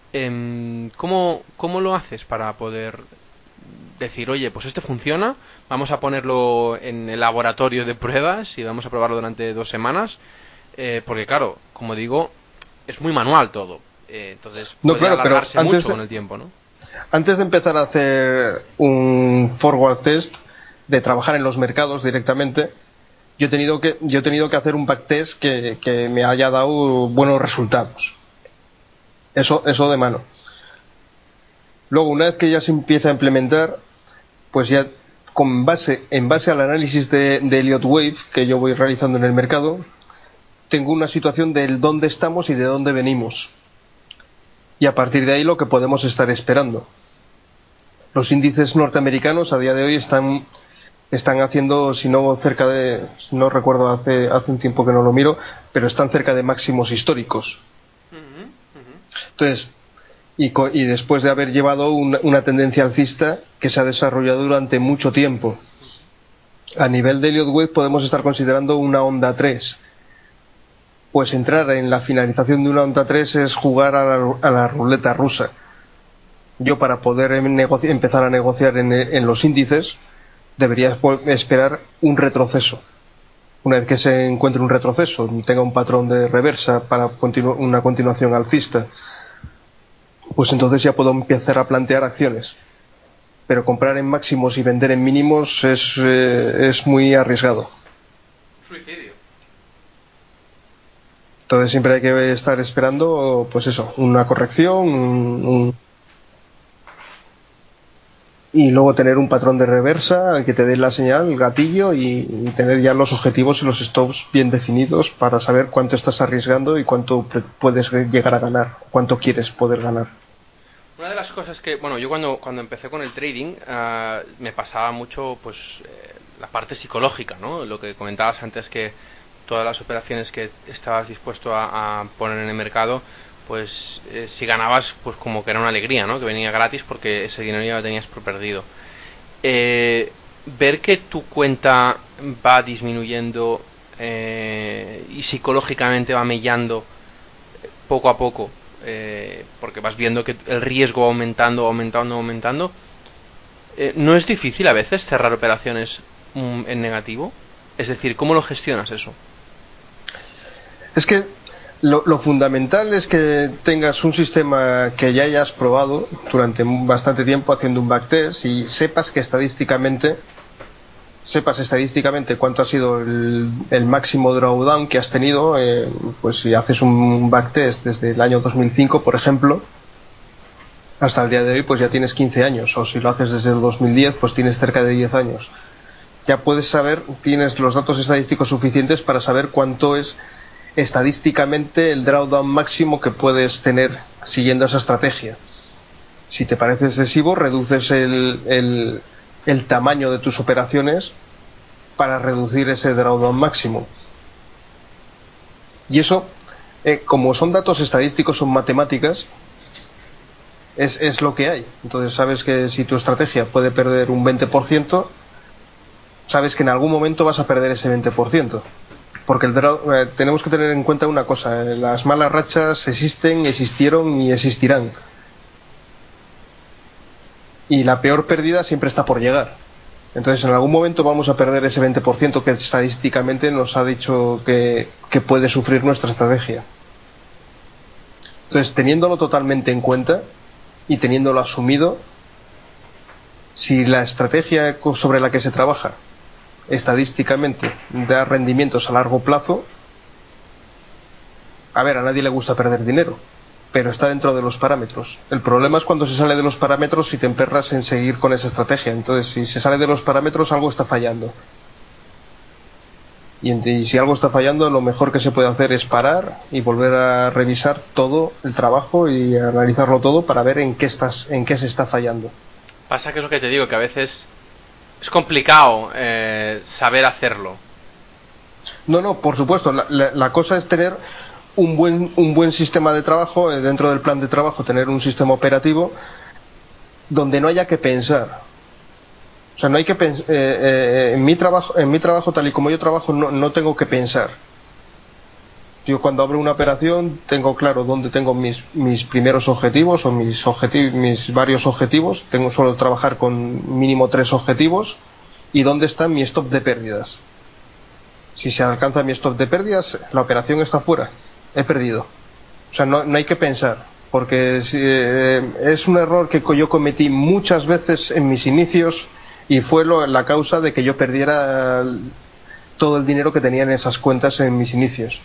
¿Cómo lo haces para poder decir, oye, pues este funciona, vamos a ponerlo en el laboratorio de pruebas y vamos a probarlo durante 2 semanas? Porque claro, como digo, es muy manual todo. Entonces No, puede claro, pero alargarse mucho con el tiempo, ¿no? antes de empezar a hacer un forward test, de trabajar en los mercados directamente, yo he tenido que hacer un backtest que me haya dado buenos resultados. Eso de mano. Luego, una vez que ya se empieza a implementar, pues ya en base al análisis de Elliott Wave que yo voy realizando en el mercado, tengo una situación del dónde estamos y de dónde venimos. Y a partir de ahí lo que podemos estar esperando. Los índices norteamericanos a día de hoy están haciendo, si no cerca de, no recuerdo, hace un tiempo que no lo miro, pero están cerca de máximos históricos. Uh-huh, uh-huh. Entonces, y después de haber llevado una tendencia alcista que se ha desarrollado durante mucho tiempo. A nivel de Elliott Wave podemos estar considerando una onda 3. Pues entrar en la finalización de una onda 3 es jugar a la ruleta rusa. Yo para poder empezar a negociar en los índices debería esperar un retroceso. Una vez que se encuentre un retroceso, tenga un patrón de reversa para una continuación alcista, pues entonces ya puedo empezar a plantear acciones. Pero comprar en máximos y vender en mínimos es muy arriesgado. Suicidio. Entonces siempre hay que estar esperando, pues eso, una corrección, y luego tener un patrón de reversa que te dé la señal, el gatillo, y tener ya los objetivos y los stops bien definidos para saber cuánto estás arriesgando y cuánto puedes llegar a ganar, cuánto quieres poder ganar. Una de las cosas que, bueno, yo cuando empecé con el trading me pasaba mucho pues la parte psicológica, ¿no? Lo que comentabas antes, que todas las operaciones que estabas dispuesto a poner en el mercado, pues si ganabas, pues como que era una alegría, ¿no? Que venía gratis porque ese dinero ya lo tenías por perdido. Ver que tu cuenta va disminuyendo y psicológicamente va mellando poco a poco, porque vas viendo que el riesgo va aumentando, ¿no es difícil a veces cerrar operaciones en negativo? Es decir, ¿cómo lo gestionas eso? Es que lo fundamental es que tengas un sistema que ya hayas probado durante bastante tiempo haciendo un backtest y sepas estadísticamente cuánto ha sido el máximo drawdown que has tenido. Pues si haces un backtest desde el año 2005, por ejemplo, hasta el día de hoy, pues ya tienes 15 años, o si lo haces desde el 2010, pues tienes cerca de 10 años. Ya puedes saber, tienes los datos estadísticos suficientes para saber cuánto es estadísticamente el drawdown máximo que puedes tener siguiendo esa estrategia. Si te parece excesivo, reduces el tamaño de tus operaciones para reducir ese drawdown máximo. Y eso, como son datos estadísticos, son matemáticas, es lo que hay. Entonces sabes que si tu estrategia puede perder un 20%, sabes que en algún momento vas a perder ese 20%. Porque tenemos que tener en cuenta una cosa: las malas rachas existen, existieron y existirán. Y la peor pérdida siempre está por llegar. Entonces en algún momento vamos a perder ese 20% que estadísticamente nos ha dicho que puede sufrir nuestra estrategia. Entonces, teniéndolo totalmente en cuenta y teniéndolo asumido, si la estrategia sobre la que se trabaja estadísticamente da rendimientos a largo plazo, a ver, a nadie le gusta perder dinero, pero está dentro de los parámetros. El problema es cuando se sale de los parámetros y te emperras en seguir con esa estrategia. Entonces, si se sale de los parámetros, algo está fallando. Y si algo está fallando, lo mejor que se puede hacer es parar y volver a revisar todo el trabajo y analizarlo todo para ver en qué se está fallando. Pasa que es lo que te digo, que a veces es complicado saber hacerlo. No, por supuesto. La cosa es tener un buen sistema de trabajo, dentro del plan de trabajo, tener un sistema operativo donde no haya que pensar. O sea, no hay que en mi trabajo, tal y como yo trabajo, no tengo que pensar. Yo cuando abro una operación tengo claro dónde tengo mis primeros objetivos o mis varios objetivos. Suelo trabajar con mínimo 3 objetivos y dónde está mi stop de pérdidas. Si se alcanza mi stop de pérdidas, la operación está fuera. He perdido. O sea, no hay que pensar, porque es un error que yo cometí muchas veces en mis inicios y fue la causa de que yo perdiera todo el dinero que tenía en esas cuentas en mis inicios.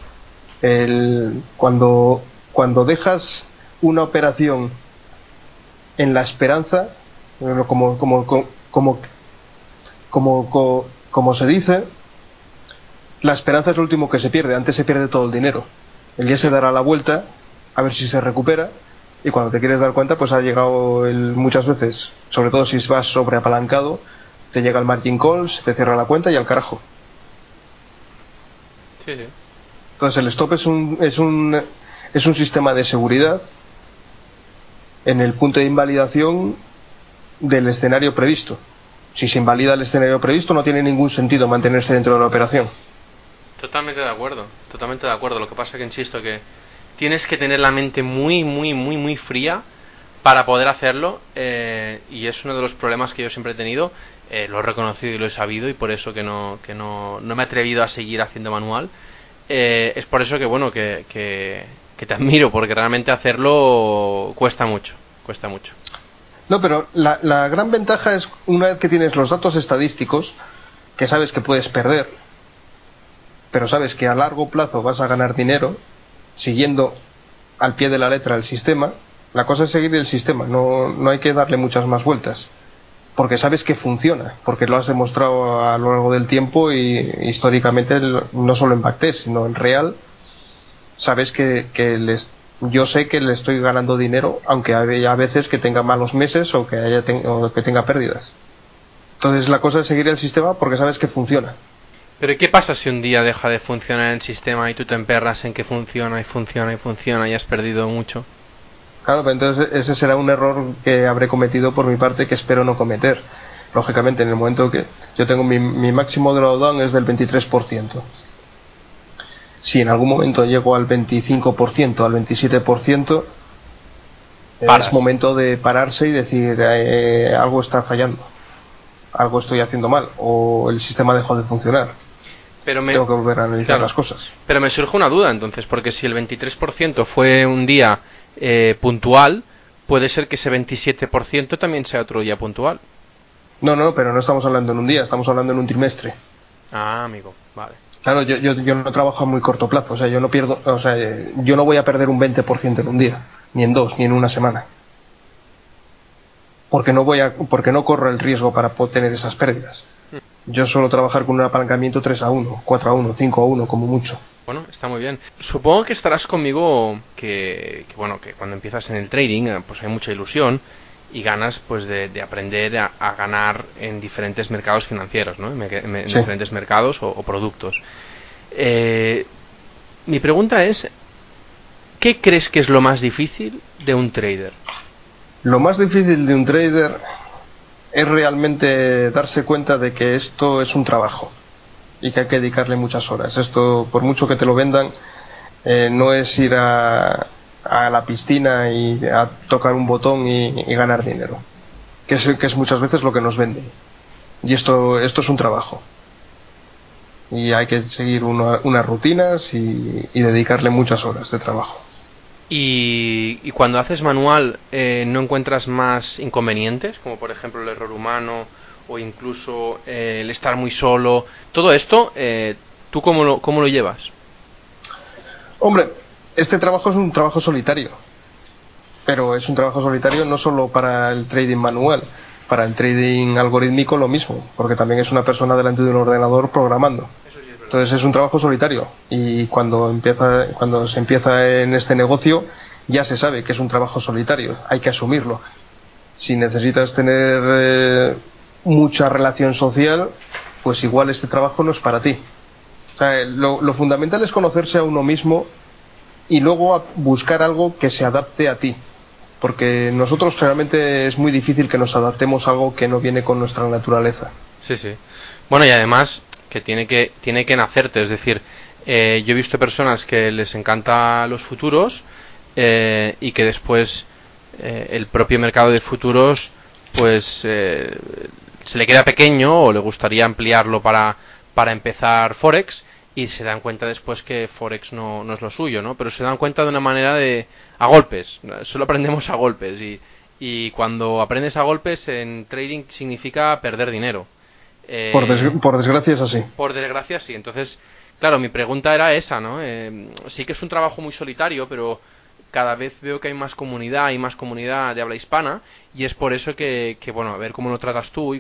Cuando dejas una operación en la esperanza, como se dice, la esperanza es lo último que se pierde. Antes se pierde todo el dinero. El día se dará la vuelta a ver si se recupera, y cuando te quieres dar cuenta, pues ha llegado muchas veces, sobre todo si vas sobreapalancado, te llega el margin call, se te cierra la cuenta y al carajo. Sí, sí. Entonces el stop es un sistema de seguridad en el punto de invalidación del escenario previsto. Si se invalida el escenario previsto, no tiene ningún sentido mantenerse dentro de la operación. Totalmente de acuerdo, totalmente de acuerdo. Lo que pasa que insisto que tienes que tener la mente muy, muy, muy, muy fría para poder hacerlo, y es uno de los problemas que yo siempre he tenido. lo he reconocido y lo he sabido, y por eso que no me he atrevido a seguir haciendo manual. Es por eso que bueno que te admiro, porque realmente hacerlo cuesta mucho. No, pero la gran ventaja es, una vez que tienes los datos estadísticos, que sabes que puedes perder, pero sabes que a largo plazo vas a ganar dinero siguiendo al pie de la letra el sistema. La cosa es seguir el sistema, no hay que darle muchas más vueltas, porque sabes que funciona, porque lo has demostrado a lo largo del tiempo y históricamente, no solo en Backtest, sino en real. Sabes yo sé que le estoy ganando dinero, aunque haya veces que tenga malos meses o o que tenga pérdidas. Entonces la cosa es seguir el sistema porque sabes que funciona. Pero ¿qué pasa si un día deja de funcionar el sistema y tú te emperras en que funciona y funciona y funciona y has perdido mucho? Claro, pero entonces ese será un error que habré cometido por mi parte, que espero no cometer. Lógicamente, en el momento que yo tengo mi máximo drawdown es del 23%. Si en algún momento llego al 25%, al 27%, es momento de pararse y decir, algo está fallando, algo estoy haciendo mal, o el sistema dejó de funcionar. Tengo que volver a analizar las cosas. Pero me surge una duda entonces, porque si el 23% fue un día puntual, puede ser que ese 27% también sea otro día puntual. No, pero no estamos hablando en un día, estamos hablando en un trimestre. Ah, amigo, vale. Claro, yo no trabajo a muy corto plazo, o sea, yo no voy a perder un 20% en un día, ni en dos, ni en una semana. Porque no corro el riesgo para tener esas pérdidas. Yo suelo trabajar con un apalancamiento 3-1, 4-1, 5-1 como mucho. Bueno, está muy bien. Supongo que estarás conmigo que cuando empiezas en el trading, pues hay mucha ilusión y ganas pues de aprender a ganar en diferentes mercados financieros, ¿no? En Sí. diferentes mercados o productos. Mi pregunta es, ¿qué crees que es lo más difícil de un trader? Lo más difícil de un trader es realmente darse cuenta de que esto es un trabajo y que hay que dedicarle muchas horas. Esto, por mucho que te lo vendan, no es ir a la piscina y a tocar un botón y ganar dinero, que es muchas veces lo que nos venden. Y esto es un trabajo. Y hay que seguir unas rutinas y dedicarle muchas horas de trabajo. Y cuando haces manual, ¿no encuentras más inconvenientes? Como por ejemplo el error humano o incluso el estar muy solo. Todo esto, ¿tú cómo lo llevas? Hombre, este trabajo es un trabajo solitario. Pero es un trabajo solitario no solo para el trading manual, para el trading algorítmico lo mismo, porque también es una persona delante de un ordenador programando. Entonces es un trabajo solitario y cuando se empieza en este negocio ya se sabe que es un trabajo solitario, hay que asumirlo. Si necesitas tener mucha relación social, pues igual este trabajo no es para ti. O sea, lo fundamental es conocerse a uno mismo y luego buscar algo que se adapte a ti, porque nosotros generalmente es muy difícil que nos adaptemos a algo que no viene con nuestra naturaleza. Sí, sí. Bueno, y además que tiene que nacerte, es decir, yo he visto personas que les encanta los futuros y que después el propio mercado de futuros pues se le queda pequeño o le gustaría ampliarlo para empezar Forex y se dan cuenta después que Forex no es lo suyo, ¿no? Pero se dan cuenta de una manera a golpes, solo aprendemos a golpes y cuando aprendes a golpes en trading significa perder dinero. Por desgracia es así. Por desgracia sí, entonces, claro, mi pregunta era esa, ¿no? Sí que es un trabajo muy solitario, pero cada vez veo que hay más comunidad de habla hispana y es por eso bueno, a ver cómo lo tratas tú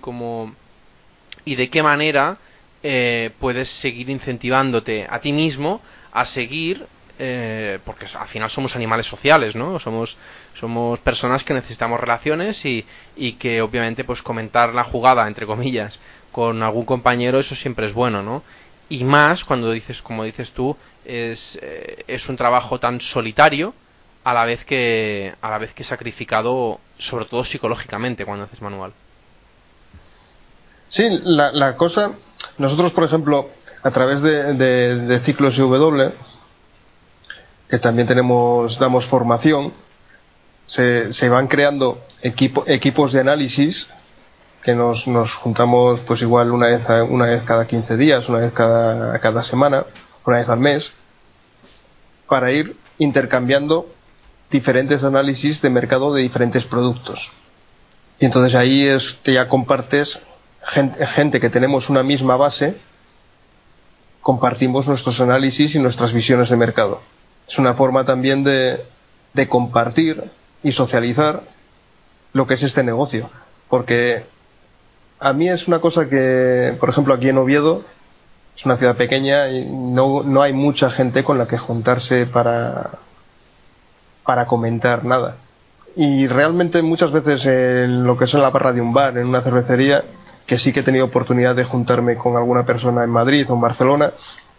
y de qué manera puedes seguir incentivándote a ti mismo a seguir porque al final somos animales sociales, ¿no? Somos personas que necesitamos relaciones y que obviamente pues comentar la jugada entre comillas con algún compañero eso siempre es bueno, ¿no? Y más cuando dices, como dices tú, es un trabajo tan solitario a la vez que sacrificado, sobre todo psicológicamente cuando haces manual. Sí, la cosa, nosotros por ejemplo, a través de Ciclos IW, que también damos formación, se van creando equipos de análisis que nos juntamos pues igual una vez cada 15 días, una vez cada semana, una vez al mes, para ir intercambiando diferentes análisis de mercado de diferentes productos. Y entonces ahí es que ya compartes gente que tenemos una misma base, compartimos nuestros análisis y nuestras visiones de mercado. Es una forma también de compartir y socializar lo que es este negocio. Porque a mí es una cosa que, por ejemplo, aquí en Oviedo, es una ciudad pequeña y no hay mucha gente con la que juntarse para comentar nada. Y realmente muchas veces en lo que es en la barra de un bar, en una cervecería, que sí que he tenido oportunidad de juntarme con alguna persona en Madrid o en Barcelona,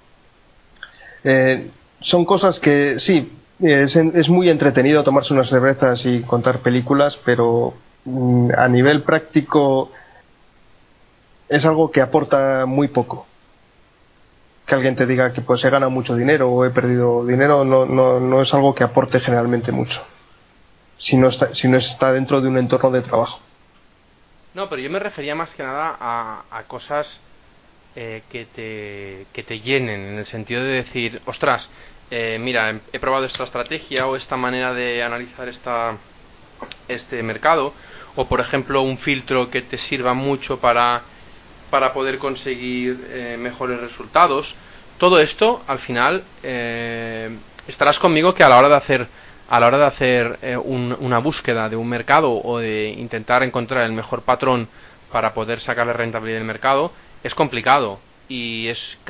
son cosas que sí, es muy entretenido tomarse unas cervezas y contar películas, pero a nivel práctico es algo que aporta muy poco. Que alguien te diga que pues he ganado mucho dinero o he perdido dinero no es algo que aporte generalmente mucho, si no está dentro de un entorno de trabajo. No, pero yo me refería más que nada a cosas que te llenen, en el sentido de decir, ostras, mira, he probado esta estrategia o esta manera de analizar este mercado, o por ejemplo un filtro que te sirva mucho para poder conseguir mejores resultados. Todo esto, al final, estarás conmigo que a la hora de hacer una búsqueda de un mercado o de intentar encontrar el mejor patrón para poder sacarle rentabilidad del mercado, es complicado y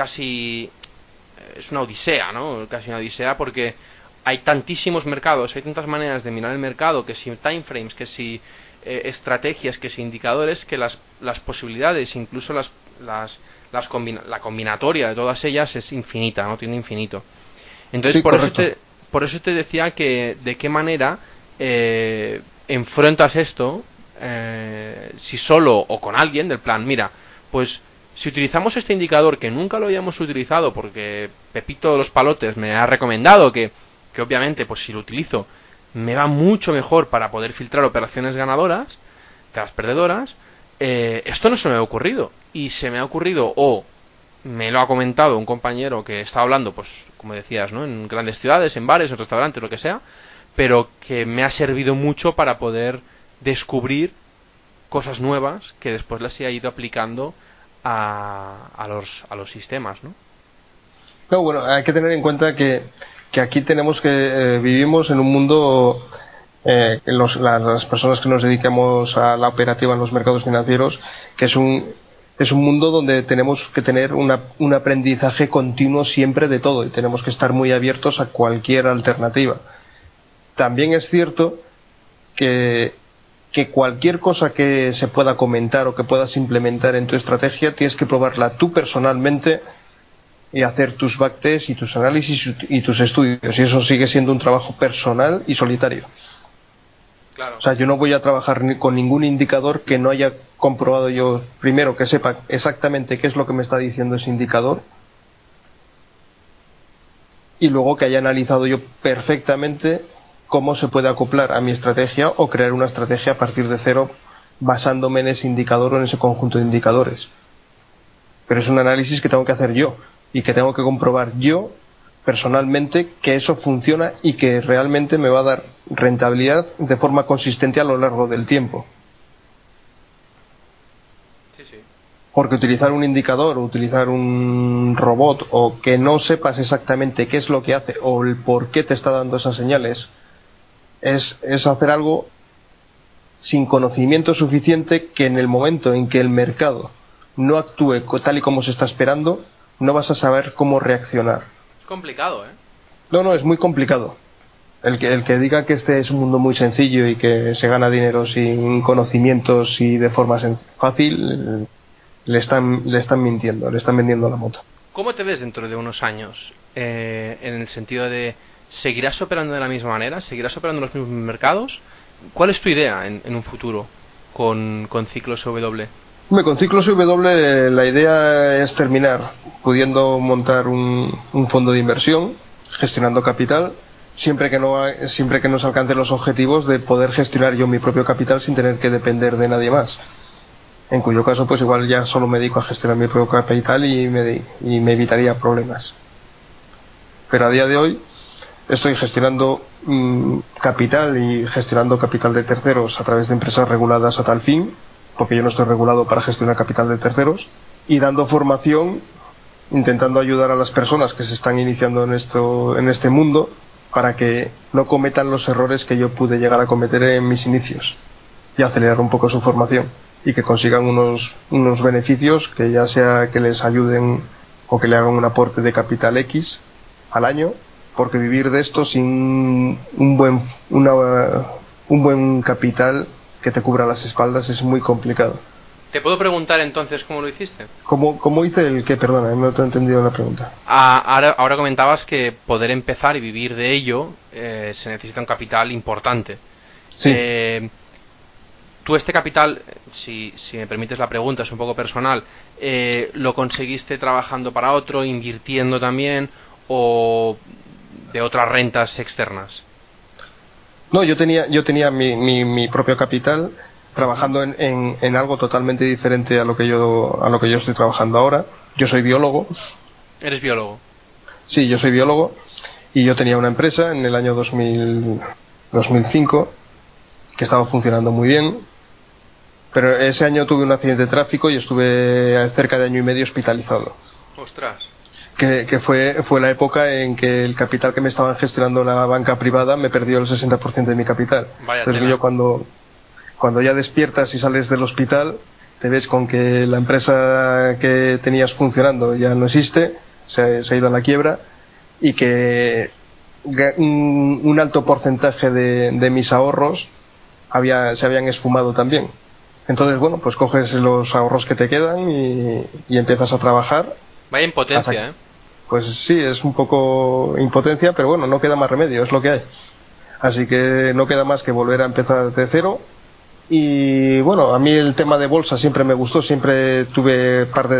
es una odisea, ¿no? Casi una odisea porque hay tantísimos mercados, hay tantas maneras de mirar el mercado, que si timeframes, que si estrategias, que si indicadores, que las posibilidades, incluso la combinatoria de todas ellas es infinita, no tiene infinito. Entonces, Sí, correcto. por eso te decía que de qué manera enfrentas esto, si solo o con alguien, del plan, mira, pues si utilizamos este indicador que nunca lo habíamos utilizado porque Pepito de los Palotes me ha recomendado que obviamente pues si lo utilizo me va mucho mejor para poder filtrar operaciones ganadoras que las perdedoras, esto no se me ha ocurrido y se me ha ocurrido o me lo ha comentado un compañero que está hablando, pues como decías, ¿no? En grandes ciudades, en bares, en restaurantes, lo que sea, pero que me ha servido mucho para poder descubrir cosas nuevas que después las he ido aplicando a los sistemas, ¿no? No, bueno, hay que tener en cuenta que aquí vivimos en un mundo, las personas que nos dedicamos a la operativa en los mercados financieros, que es un mundo donde tenemos que tener un aprendizaje continuo siempre de todo y tenemos que estar muy abiertos a cualquier alternativa. También es cierto que, que cualquier cosa que se pueda comentar o que puedas implementar en tu estrategia tienes que probarla tú personalmente y hacer tus backtests y tus análisis y tus estudios, y eso sigue siendo un trabajo personal y solitario. Claro. O sea, yo no voy a trabajar con ningún indicador que no haya comprobado yo, primero que sepa exactamente qué es lo que me está diciendo ese indicador, y luego que haya analizado yo perfectamente cómo se puede acoplar a mi estrategia o crear una estrategia a partir de cero basándome en ese indicador o en ese conjunto de indicadores. Pero es un análisis que tengo que hacer yo y que tengo que comprobar yo personalmente que eso funciona y que realmente me va a dar rentabilidad de forma consistente a lo largo del tiempo. Sí, sí. Porque utilizar un indicador o utilizar un robot o que no sepas exactamente qué es lo que hace o el por qué te está dando esas señales es hacer algo sin conocimiento suficiente, que en el momento en que el mercado no actúe tal y como se está esperando, no vas a saber cómo reaccionar. Es complicado, ¿eh? No, es muy complicado. El que diga que este es un mundo muy sencillo y que se gana dinero sin conocimientos y de forma fácil, le están mintiendo, le están vendiendo la moto. ¿Cómo te ves dentro de unos años? En el sentido de, ¿seguirás operando de la misma manera? ¿Seguirás operando en los mismos mercados? ¿Cuál es tu idea en un futuro con ciclos W? Con Ciclos W la idea es terminar pudiendo montar un fondo de inversión, gestionando capital, siempre que nos alcancen los objetivos de poder gestionar yo mi propio capital sin tener que depender de nadie más. en cuyo caso pues igual ya solo me dedico a gestionar mi propio capital y me evitaría problemas. Pero a día de hoy estoy gestionando capital y gestionando capital de terceros a través de empresas reguladas a tal fin, porque yo no estoy regulado para gestionar capital de terceros, y dando formación, intentando ayudar a las personas que se están iniciando en este mundo para que no cometan los errores que yo pude llegar a cometer en mis inicios y acelerar un poco su formación y que consigan unos beneficios que ya sea que les ayuden o que le hagan un aporte de capital X al año, porque vivir de esto sin un buen capital que te cubra las espaldas es muy complicado. ¿Te puedo preguntar entonces cómo lo hiciste? ¿Cómo hice el qué? Perdona, no te he entendido la pregunta. Ahora comentabas que poder empezar y vivir de ello se necesita un capital importante. Sí. Tú este capital, si me permites la pregunta, es un poco personal, ¿lo conseguiste trabajando para otro, invirtiendo también o de otras rentas externas? No, yo tenía mi propio capital trabajando en algo totalmente diferente a lo que yo estoy trabajando ahora. Yo soy biólogo. ¿Eres biólogo? Sí, yo soy biólogo y yo tenía una empresa en el año 2005 que estaba funcionando muy bien, pero ese año tuve un accidente de tráfico y estuve cerca de año y medio hospitalizado. ¡Ostras! Que fue la época en que el capital que me estaban gestionando la banca privada me perdió el 60% de mi capital. Vaya Entonces tela. yo cuando ya despiertas y sales del hospital, te ves con que la empresa que tenías funcionando ya no existe, se ha ido a la quiebra, y que un alto porcentaje de mis ahorros se habían esfumado también. Entonces, bueno, pues coges los ahorros que te quedan y empiezas a trabajar. Vaya impotencia, ¿eh? Pues sí, es un poco impotencia, pero bueno, no queda más remedio, es lo que hay. Así que no queda más que volver a empezar de cero. Y bueno, a mí el tema de bolsa siempre me gustó, siempre tuve parte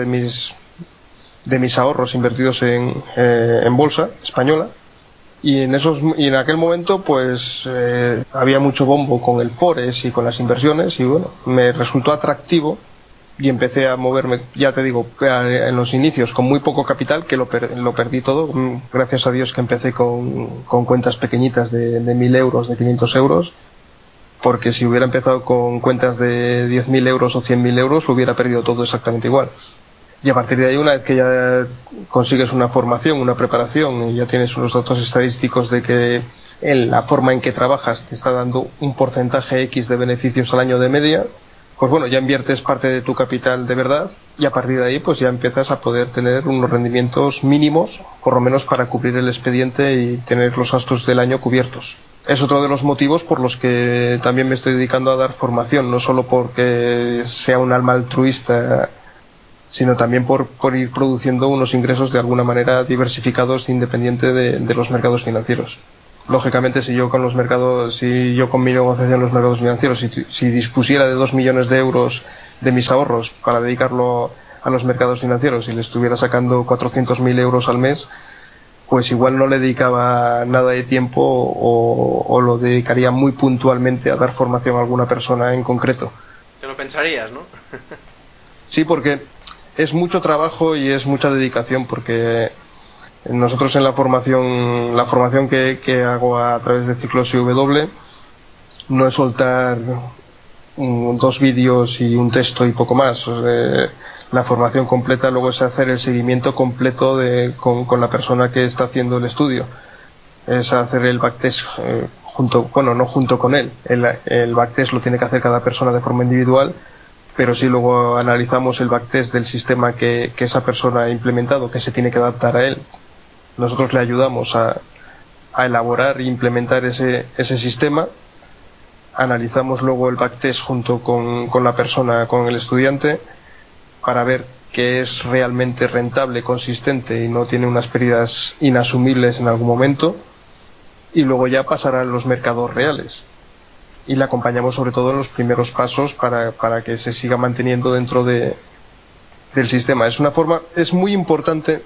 de mis ahorros invertidos en bolsa española. Y en aquel momento pues había mucho bombo con el Forex y con las inversiones y bueno, me resultó atractivo y empecé a moverme, ya te digo, en los inicios con muy poco capital, que lo perdí todo. Gracias a Dios que empecé con cuentas pequeñitas de 1.000 euros, de 500 euros, porque si hubiera empezado con cuentas de 10.000 euros o 100.000 euros lo hubiera perdido todo exactamente igual. Y a partir de ahí, una vez que ya consigues una formación, una preparación y ya tienes unos datos estadísticos de que la forma en que trabajas te está dando un porcentaje X de beneficios al año de media, pues bueno, ya inviertes parte de tu capital de verdad y a partir de ahí pues ya empiezas a poder tener unos rendimientos mínimos, por lo menos para cubrir el expediente y tener los gastos del año cubiertos. Es otro de los motivos por los que también me estoy dedicando a dar formación, no solo porque sea un alma altruista, sino también por ir produciendo unos ingresos de alguna manera diversificados independiente de los mercados financieros. Lógicamente, si yo con mi negociación en los mercados financieros, si dispusiera de 2 millones de euros de mis ahorros para dedicarlo a los mercados financieros y le estuviera sacando 400.000 euros al mes, pues igual no le dedicaba nada de tiempo o lo dedicaría muy puntualmente a dar formación a alguna persona en concreto. Te lo pensarías, ¿no? Sí, porque es mucho trabajo y es mucha dedicación, porque nosotros en la formación que hago a través de Ciclos CW, no es soltar 2 vídeos y un texto y poco más. La formación completa luego es hacer el seguimiento completo con la persona que está haciendo el estudio. Es hacer el backtest no junto con él. El backtest lo tiene que hacer cada persona de forma individual, pero si luego analizamos el backtest del sistema que esa persona ha implementado, que se tiene que adaptar a él, nosotros le ayudamos a elaborar e implementar ese sistema. Analizamos luego el backtest junto con la persona, con el estudiante, para ver que es realmente rentable, consistente y no tiene unas pérdidas inasumibles en algún momento, y luego ya pasará a los mercados reales. Y le acompañamos sobre todo en los primeros pasos para que se siga manteniendo dentro del sistema. Es muy importante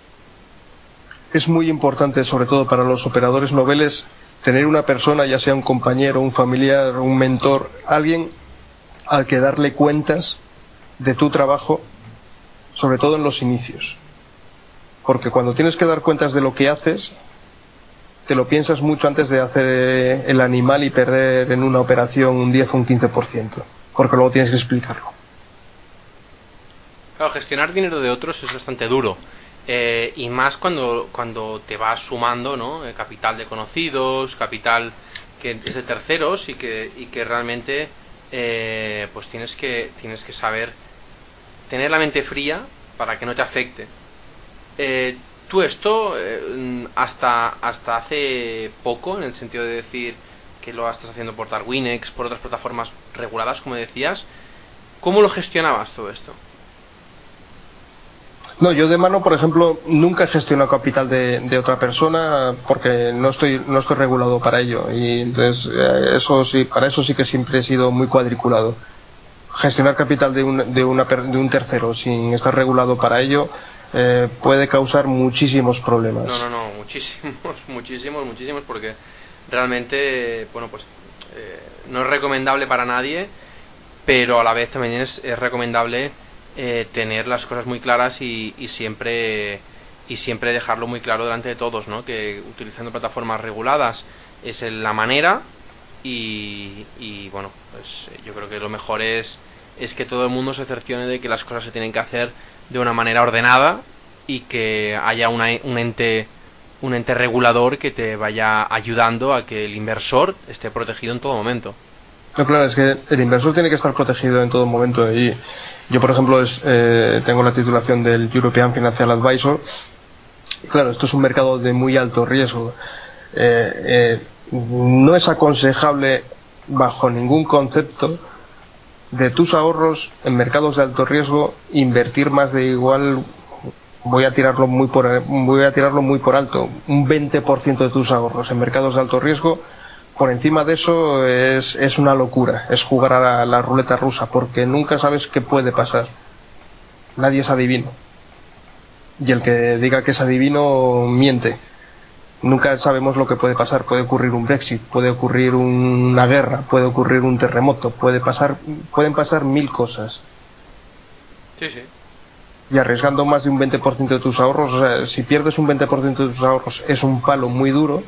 sobre todo para los operadores noveles, tener una persona, ya sea un compañero, un familiar, un mentor, alguien al que darle cuentas de tu trabajo, sobre todo en los inicios. Porque cuando tienes que dar cuentas de lo que haces, te lo piensas mucho antes de hacer el animal y perder en una operación un 10 o un 15%, porque luego tienes que explicarlo. Claro, gestionar dinero de otros es bastante duro. Y más cuando te vas sumando, ¿no? Capital de conocidos, capital que es de terceros y que realmente pues tienes que saber tener la mente fría para que no te afecte. Tú esto hasta hace poco, en el sentido de decir que lo estás haciendo por Darwinex, por otras plataformas reguladas, como decías, ¿cómo lo gestionabas todo esto? No, yo de mano, por ejemplo, nunca he gestionado capital de otra persona porque no estoy regulado para ello. Y entonces, eso sí, para eso sí que siempre he sido muy cuadriculado. Gestionar capital de un tercero sin estar regulado para ello puede causar muchísimos problemas. No, muchísimos, porque realmente, bueno, pues no es recomendable para nadie, pero a la vez también es recomendable tener las cosas muy claras y siempre dejarlo muy claro delante de todos, ¿no? Que utilizando plataformas reguladas es la manera y bueno, pues yo creo que lo mejor es que todo el mundo se cercione de que las cosas se tienen que hacer de una manera ordenada y que haya un ente regulador que te vaya ayudando a que el inversor esté protegido en todo momento. No, claro, es que el inversor tiene que estar protegido en todo momento. Y yo, por ejemplo, tengo la titulación del European Financial Advisor. Y claro, esto es un mercado de muy alto riesgo. No es aconsejable, bajo ningún concepto, de tus ahorros en mercados de alto riesgo, invertir más de igual. Voy a tirarlo muy por alto. Un 20% de tus ahorros en mercados de alto riesgo. Por encima de eso es una locura, es jugar a la ruleta rusa, porque nunca sabes qué puede pasar. Nadie es adivino. Y el que diga que es adivino miente. Nunca sabemos lo que puede pasar. Puede ocurrir un Brexit, puede ocurrir una guerra, puede ocurrir un terremoto, pueden pasar 1000 cosas. Sí, sí. Y arriesgando más de un 20% de tus ahorros, o sea, si pierdes un 20% de tus ahorros es un palo muy duro.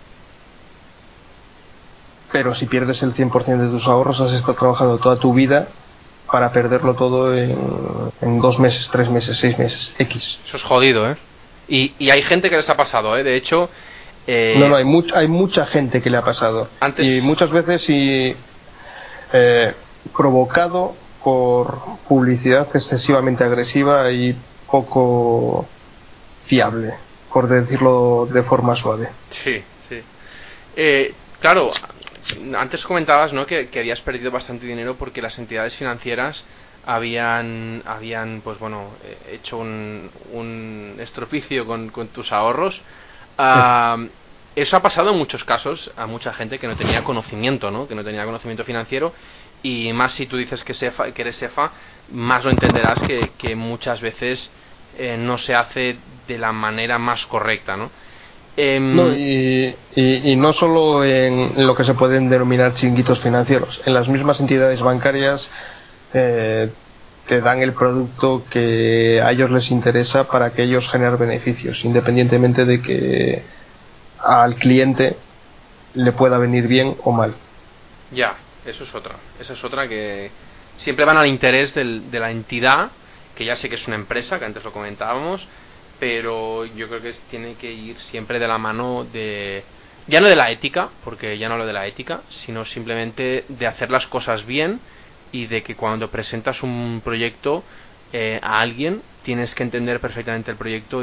Pero si pierdes el 100% de tus ahorros, has estado trabajando toda tu vida para perderlo todo en 2 meses, 3 meses, 6 meses, X. Eso es jodido, ¿eh? Y hay gente que les ha pasado, ¿eh? De hecho... No, hay mucha gente que le ha pasado. Antes... Y muchas veces provocado por publicidad excesivamente agresiva y poco fiable, por decirlo de forma suave. Sí, sí. Claro, antes comentabas, ¿no? Que habías perdido bastante dinero porque las entidades financieras habían pues bueno, hecho un estropicio con tus ahorros. Eso ha pasado en muchos casos a mucha gente que no tenía conocimiento, ¿no? Que no tenía conocimiento financiero, y más si tú dices que eres SEFA, más lo entenderás que muchas veces no se hace de la manera más correcta, ¿no? No, y no solo en lo que se pueden denominar chiringuitos financieros. En las mismas entidades bancarias te dan el producto que a ellos les interesa para que ellos generen beneficios, independientemente de que al cliente le pueda venir bien o mal. Ya, eso es otra. Esa es otra que siempre van al interés de la entidad, que ya sé que es una empresa, que antes lo comentábamos, pero yo creo que tiene que ir siempre de la mano de... Ya no de la ética, porque ya no hablo de la ética, sino simplemente de hacer las cosas bien y de que cuando presentas un proyecto a alguien tienes que entender perfectamente el proyecto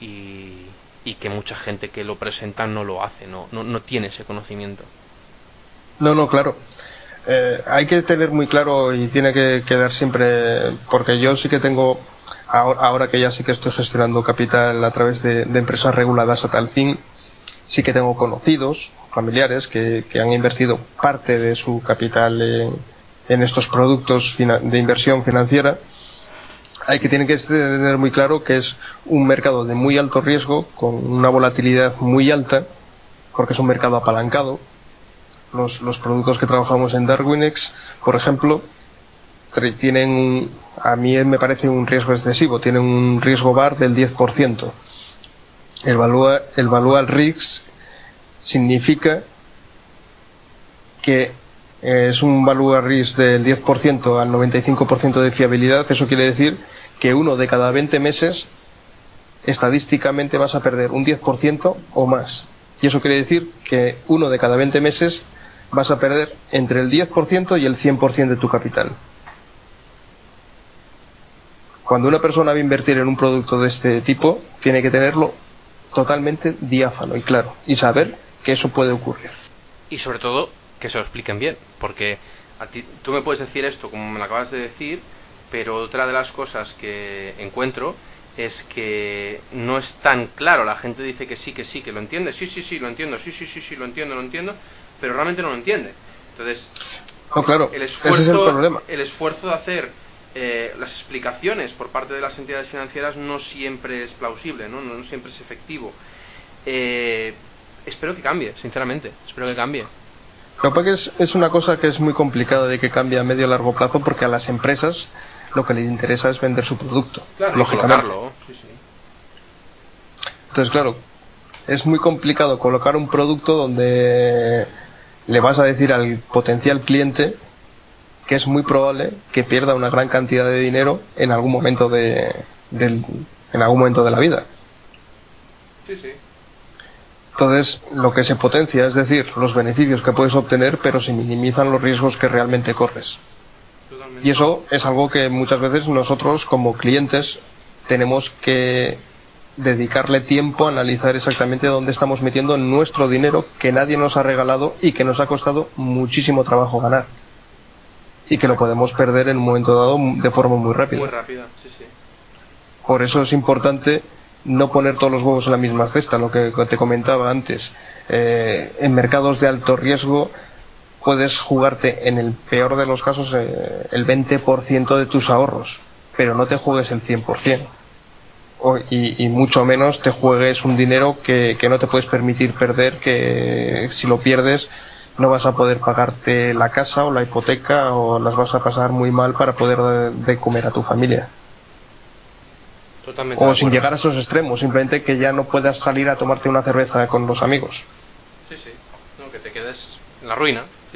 y que mucha gente que lo presenta no lo hace, no tiene ese conocimiento. No, claro. Hay que tener muy claro y tiene que quedar siempre, porque yo sí que tengo, ahora que ya sí que estoy gestionando capital a través de empresas reguladas a tal fin, sí que tengo conocidos, familiares, que han invertido parte de su capital en estos productos de inversión financiera. Tienen que tener muy claro que es un mercado de muy alto riesgo, con una volatilidad muy alta, porque es un mercado apalancado. Los productos que trabajamos en Darwinex, por ejemplo, a mí me parece un riesgo excesivo, tienen un riesgo VaR del 10%. El Valual Risk significa que es un Valual Risk del 10% al 95% de fiabilidad. Eso quiere decir que uno de cada 20 meses estadísticamente vas a perder un 10% o más. Y eso quiere decir que uno de cada 20 meses vas a perder entre el 10% y el 100% de tu capital. Cuando una persona va a invertir en un producto de este tipo, tiene que tenerlo totalmente diáfano y claro, y saber que eso puede ocurrir. Y sobre todo, que se lo expliquen bien, porque tú me puedes decir esto como me lo acabas de decir, pero otra de las cosas que encuentro es que no es tan claro. La gente dice que sí, que lo entiende, sí, lo entiendo, sí, lo entiendo, pero realmente no lo entiende. Entonces, no, claro, el ese es el problema. esfuerzo de hacer las explicaciones por parte de las entidades financieras no siempre es plausible, no siempre es efectivo. Espero que cambie, sinceramente, espero que cambie. Lo que pasa es una cosa que es muy complicada de que cambie a medio o largo plazo, porque a las empresas lo que les interesa es vender su producto, claro, lógicamente. Sí. Entonces, claro, es muy complicado colocar un producto donde le vas a decir al potencial cliente que es muy probable que pierda una gran cantidad de dinero en algún momento en algún momento de la vida. Sí. Entonces, lo que se potencia, es decir, los beneficios que puedes obtener, pero se minimizan los riesgos que realmente corres. Totalmente. Y eso es algo que muchas veces nosotros, como clientes, tenemos que dedicarle tiempo a analizar exactamente dónde estamos metiendo nuestro dinero, que nadie nos ha regalado y que nos ha costado muchísimo trabajo ganar. Y que lo podemos perder en un momento dado de forma muy rápida. Muy rápida, sí. Por eso es importante no poner todos los huevos en la misma cesta, lo que te comentaba antes. En mercados de alto riesgo puedes jugarte, en el peor de los casos, el 20% de tus ahorros, pero no te juegues el 100%. Y mucho menos te juegues un dinero que no te puedes permitir perder, que si lo pierdes no vas a poder pagarte la casa o la hipoteca, o las vas a pasar muy mal para poder de comer a tu familia. Totalmente. O sin llegar a esos extremos, simplemente que ya no puedas salir a tomarte una cerveza con los amigos. Sí. No, que te quedes en la ruina. Sí.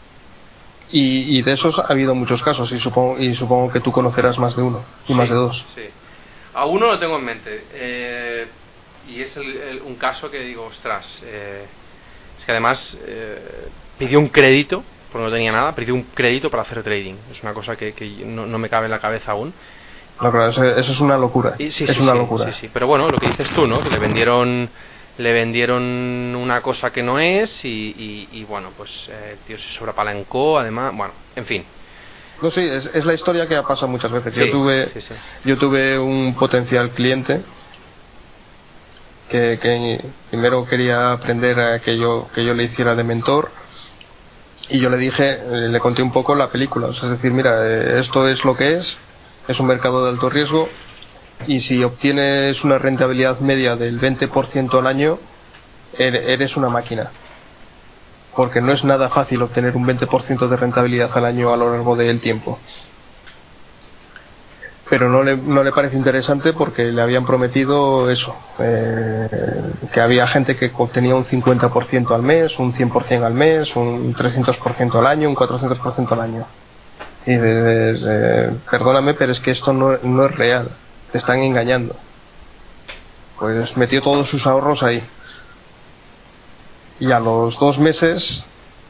Y de esos ha habido muchos casos, y supongo que tú conocerás más de uno y más de dos. Sí. A uno lo tengo en mente, y es un caso que digo, ostras, es que además pidió un crédito, porque no tenía nada, pidió un crédito para hacer trading. Es una cosa que no me cabe en la cabeza aún. No, claro, eso es una locura. Locura. Sí. Pero bueno, lo que dices tú, ¿no? Que le vendieron una cosa que no es, y bueno, pues el tío se sobrepalancó, además, bueno, en fin. No, sí, es la historia que ha pasado muchas veces. Sí. Yo tuve un potencial cliente que primero quería aprender a que yo le hiciera de mentor, y yo le dije, le conté un poco la película, o sea, es decir, mira, esto es lo que es un mercado de alto riesgo, y si obtienes una rentabilidad media del 20% al año, eres una máquina. Porque no es nada fácil obtener un 20% de rentabilidad al año a lo largo del tiempo. Pero no le parece interesante, porque le habían prometido eso, que había gente que obtenía un 50% al mes, un 100% al mes, un 300% al año, un 400% al año. Y dices, perdóname, pero es que esto no es real, te están engañando. Pues metió todos sus ahorros ahí. Y a los 2 meses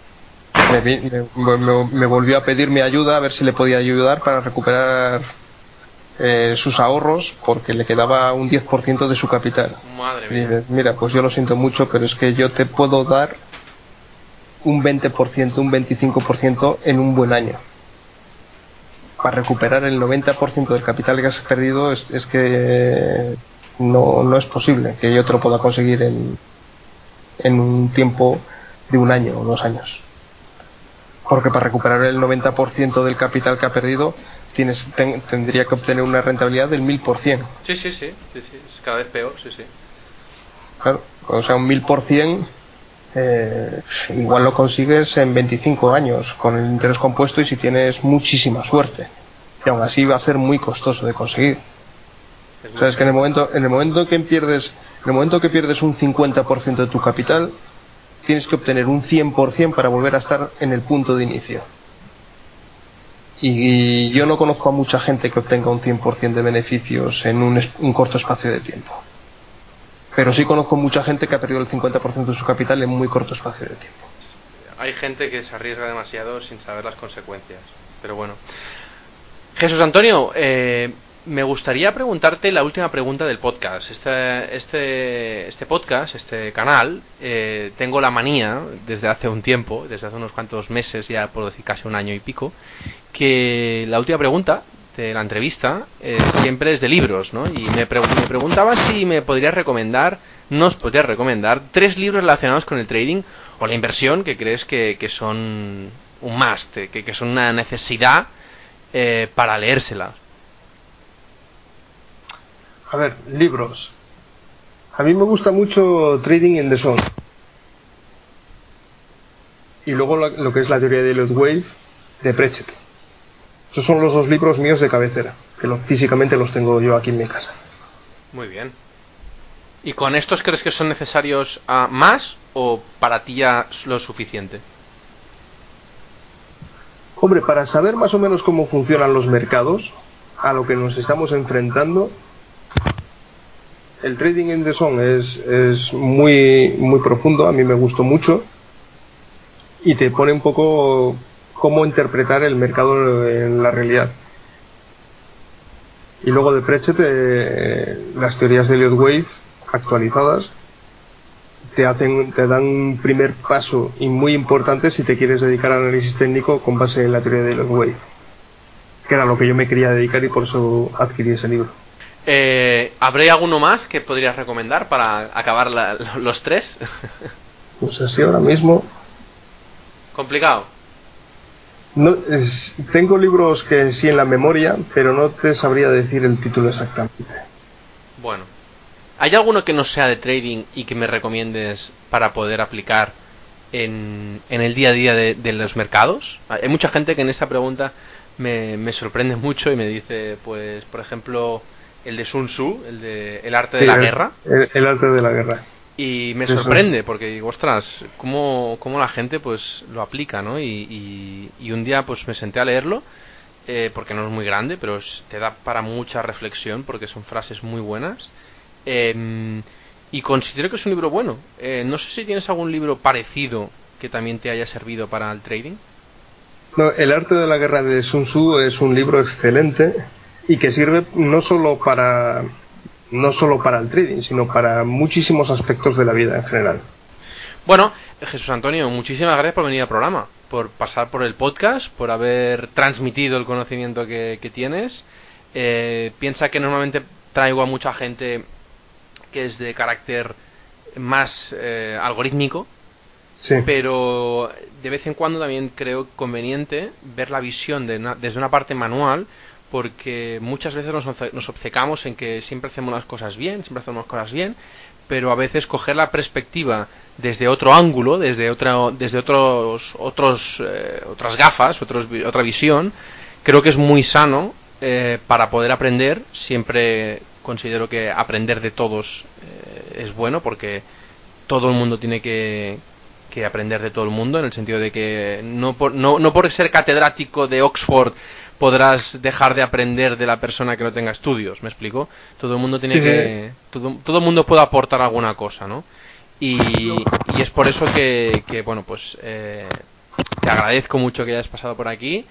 me volvió a pedir mi ayuda, a ver si le podía ayudar para recuperar sus ahorros, porque le quedaba un 10% de su capital. Madre mía. Y dices, mira, pues yo lo siento mucho, pero es que yo te puedo dar un 20%, un 25% en un buen año. Para recuperar el 90% del capital que has perdido es que no es posible que yo te lo pueda conseguir en un tiempo de un año o 2 años. Porque para recuperar el 90% del capital que ha perdido tendría que obtener una rentabilidad del 1000%. Sí, es cada vez peor, sí. Claro, o sea, un 1000% igual lo consigues en 25 años con el interés compuesto y si tienes muchísima suerte. Y aún así va a ser muy costoso de conseguir. O sea, es que en el momento que pierdes un 50% de tu capital, tienes que obtener un 100% para volver a estar en el punto de inicio. Y yo no conozco a mucha gente que obtenga un 100% de beneficios en un corto espacio de tiempo. Pero sí conozco mucha gente que ha perdido el 50% de su capital en muy corto espacio de tiempo. Hay gente que se arriesga demasiado sin saber las consecuencias. Pero bueno. Jesús Antonio, me gustaría preguntarte la última pregunta del podcast. Este podcast, este canal, tengo la manía desde hace un tiempo, desde hace unos cuantos meses, ya puedo decir casi un año y pico, que la última pregunta de la entrevista siempre es de libros, ¿no? Y me preguntaba si nos podrías recomendar 3 libros relacionados con el trading o la inversión que crees que son un must, que son una necesidad para leérsela. A ver, libros. A mí me gusta mucho Trading in the Zone. Y luego lo que es la teoría de Elliott Wave de Pratchett. Esos son los 2 libros míos de cabecera, que físicamente los tengo yo aquí en mi casa. Muy bien. ¿Y con estos crees que son necesarios más o para ti ya es lo suficiente? Hombre, para saber más o menos cómo funcionan los mercados, a lo que nos estamos enfrentando, el Trading in the Zone es muy, muy profundo, a mí me gustó mucho, y te pone un poco cómo interpretar el mercado en la realidad. Y luego de Pratchett, las teorías de Elliott Wave actualizadas te dan un primer paso y muy importante si te quieres dedicar al análisis técnico con base en la teoría de Elliott Wave, que era lo que yo me quería dedicar y por eso adquirí ese libro. ¿Habría alguno más que podrías recomendar para acabar los 3? Pues así ahora mismo Complicado. no, tengo libros que sí en la memoria, pero no te sabría decir el título exactamente. Bueno, ¿hay alguno que no sea de trading y que me recomiendes para poder aplicar en el día a día de los mercados? Hay mucha gente que en esta pregunta me sorprende mucho y me dice, pues, por ejemplo, el de Sun Tzu, el de El arte de la guerra. El arte de la guerra. Y me sorprende porque digo, ostras, cómo la gente pues lo aplica, ¿no? Y un día pues me senté a leerlo, porque no es muy grande, pero te da para mucha reflexión porque son frases muy buenas. Y considero que es un libro bueno. No sé si tienes algún libro parecido que también te haya servido para el trading. No, El arte de la guerra de Sun Tzu es un libro excelente y que sirve no solo para el trading, sino para muchísimos aspectos de la vida en general. Bueno, Jesús Antonio, muchísimas gracias por venir al programa, por pasar por el podcast, por haber transmitido el conocimiento que tienes. Piensa que normalmente traigo a mucha gente que es de carácter más algorítmico, sí, pero de vez en cuando también creo conveniente ver la visión desde una parte manual, porque muchas veces nos obcecamos en que siempre hacemos las cosas bien, pero a veces coger la perspectiva desde otro ángulo, desde otras gafas, otra visión, creo que es muy sano para poder aprender. Siempre considero que aprender de todos es bueno, porque todo el mundo tiene que aprender de todo el mundo, en el sentido de que no por ser catedrático de Oxford podrás dejar de aprender de la persona que no tenga estudios, ¿me explico? Todo el mundo tiene todo el mundo puede aportar alguna cosa, ¿no? Y es por eso que bueno, pues te agradezco mucho que hayas pasado por aquí,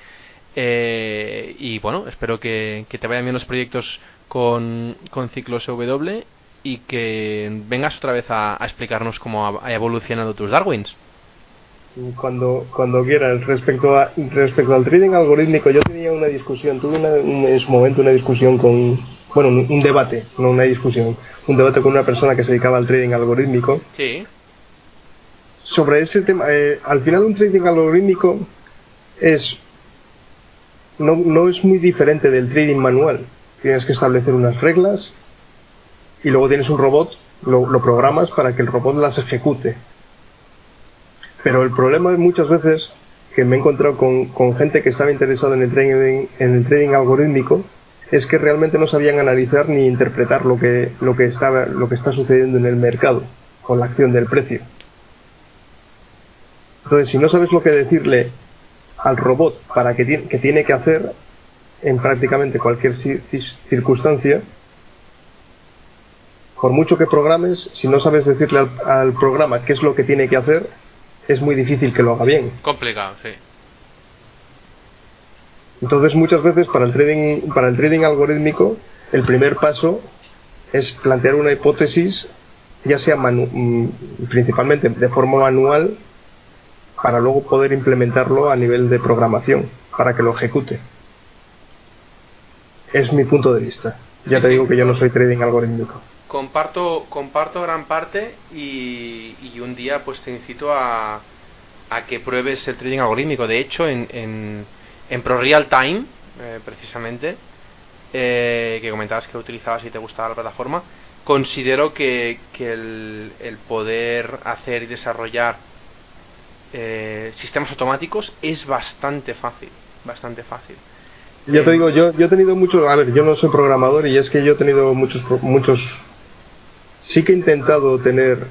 y bueno, espero que te vayan bien los proyectos con Ciclos W y que vengas otra vez a explicarnos cómo ha evolucionado tus Darwins. Cuando quieras. Respecto al trading algorítmico, yo tenía una discusión, en su momento una discusión un debate, no una discusión, un debate con una persona que se dedicaba al trading algorítmico. Sí. Sobre ese tema, al final un trading algorítmico no es muy diferente del trading manual. Tienes que establecer unas reglas y luego tienes un robot, lo programas para que el robot las ejecute. Pero el problema es muchas veces que me he encontrado con gente que estaba interesada en el trading algorítmico, es que realmente no sabían analizar ni interpretar lo que está sucediendo en el mercado con la acción del precio. Entonces, si no sabes lo que decirle al robot para que tiene que hacer en prácticamente cualquier circunstancia, por mucho que programes, si no sabes decirle al programa qué es lo que tiene que hacer, es muy difícil que lo haga bien. Complicado, sí. Entonces, muchas veces para el trading algorítmico, el primer paso es plantear una hipótesis, ya sea principalmente de forma manual, para luego poder implementarlo a nivel de programación, para que lo ejecute. Es mi punto de vista. Ya te digo que yo no soy trading algorítmico. Comparto gran parte y un día pues te incito a que pruebes el trading algorítmico. De hecho, en ProReal Time, precisamente, que comentabas que lo utilizabas y te gustaba la plataforma, considero que el poder hacer y desarrollar sistemas automáticos es bastante fácil. Ya te digo, yo he tenido muchos... A ver, yo no soy programador y es que yo he tenido muchos... Sí que he intentado tener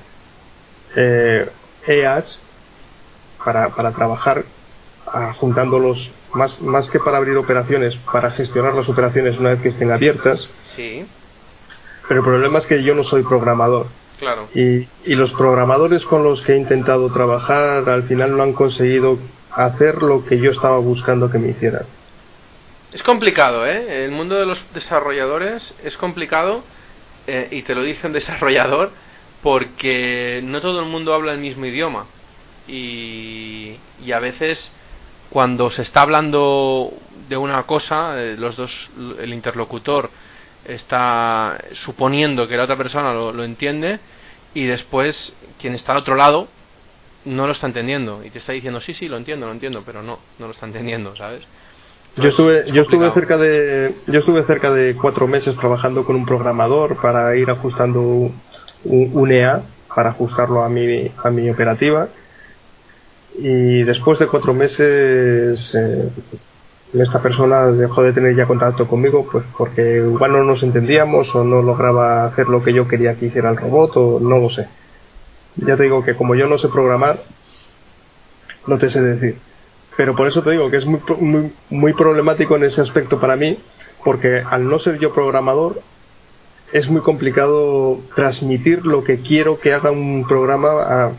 EAs para trabajar juntándolos, más que para abrir operaciones, para gestionar las operaciones una vez que estén abiertas. Sí. Pero el problema es que yo no soy programador. Claro. Y los programadores con los que he intentado trabajar al final no han conseguido hacer lo que yo estaba buscando que me hicieran. Es complicado, ¿eh? El mundo de los desarrolladores es complicado, y te lo dice un desarrollador, porque no todo el mundo habla el mismo idioma. Y a veces, cuando se está hablando de una cosa, los dos, el interlocutor está suponiendo que la otra persona lo entiende, y después quien está al otro lado no lo está entendiendo y te está diciendo sí, lo entiendo, pero no lo está entendiendo, ¿sabes? Yo estuve cerca de 4 meses trabajando con un programador para ir ajustando un EA, para ajustarlo a mi operativa, y después de 4 meses esta persona dejó de tener ya contacto conmigo, pues porque igual no nos entendíamos o no lograba hacer lo que yo quería que hiciera el robot, o no lo sé. Ya te digo que como yo no sé programar, no te sé decir. Pero por eso te digo que es muy problemático en ese aspecto para mí, porque al no ser yo programador, es muy complicado transmitir lo que quiero que haga un programa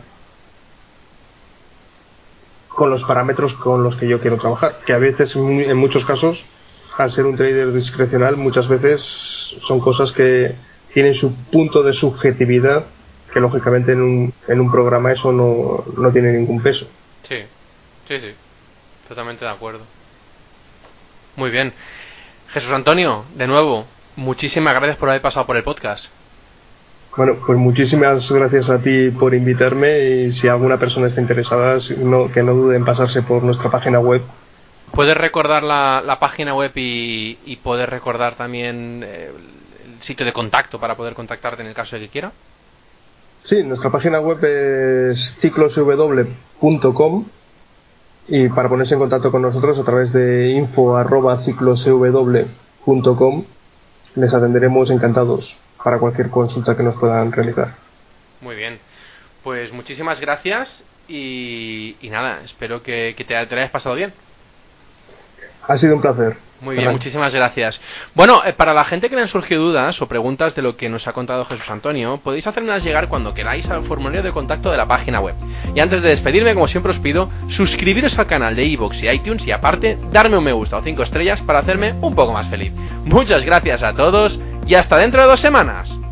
con los parámetros con los que yo quiero trabajar. Que a veces, en muchos casos, al ser un trader discrecional, muchas veces son cosas que tienen su punto de subjetividad, que lógicamente en un programa eso no tiene ningún peso. Sí. Totalmente de acuerdo. Muy bien. Jesús Antonio, de nuevo, muchísimas gracias por haber pasado por el podcast. Bueno, pues muchísimas gracias a ti por invitarme, y si alguna persona está interesada, que no dude en pasarse por nuestra página web. ¿Puedes recordar la página web y poder recordar también el sitio de contacto para poder contactarte en el caso de que quiera? Sí, nuestra página web es ciclosw.com, y para ponerse en contacto con nosotros a través de info@ciclosw.com les atenderemos encantados para cualquier consulta que nos puedan realizar. Muy bien, pues muchísimas gracias y nada, espero que te hayas pasado bien. Ha sido un placer. Muy bien, muchísimas gracias. Bueno, para la gente que le han surgido dudas o preguntas de lo que nos ha contado Jesús Antonio, podéis hacérmelas llegar cuando queráis al formulario de contacto de la página web. Y antes de despedirme, como siempre os pido, suscribiros al canal de iVoox y iTunes, y aparte, darme un me gusta o 5 estrellas para hacerme un poco más feliz. Muchas gracias a todos y hasta dentro de 2 semanas.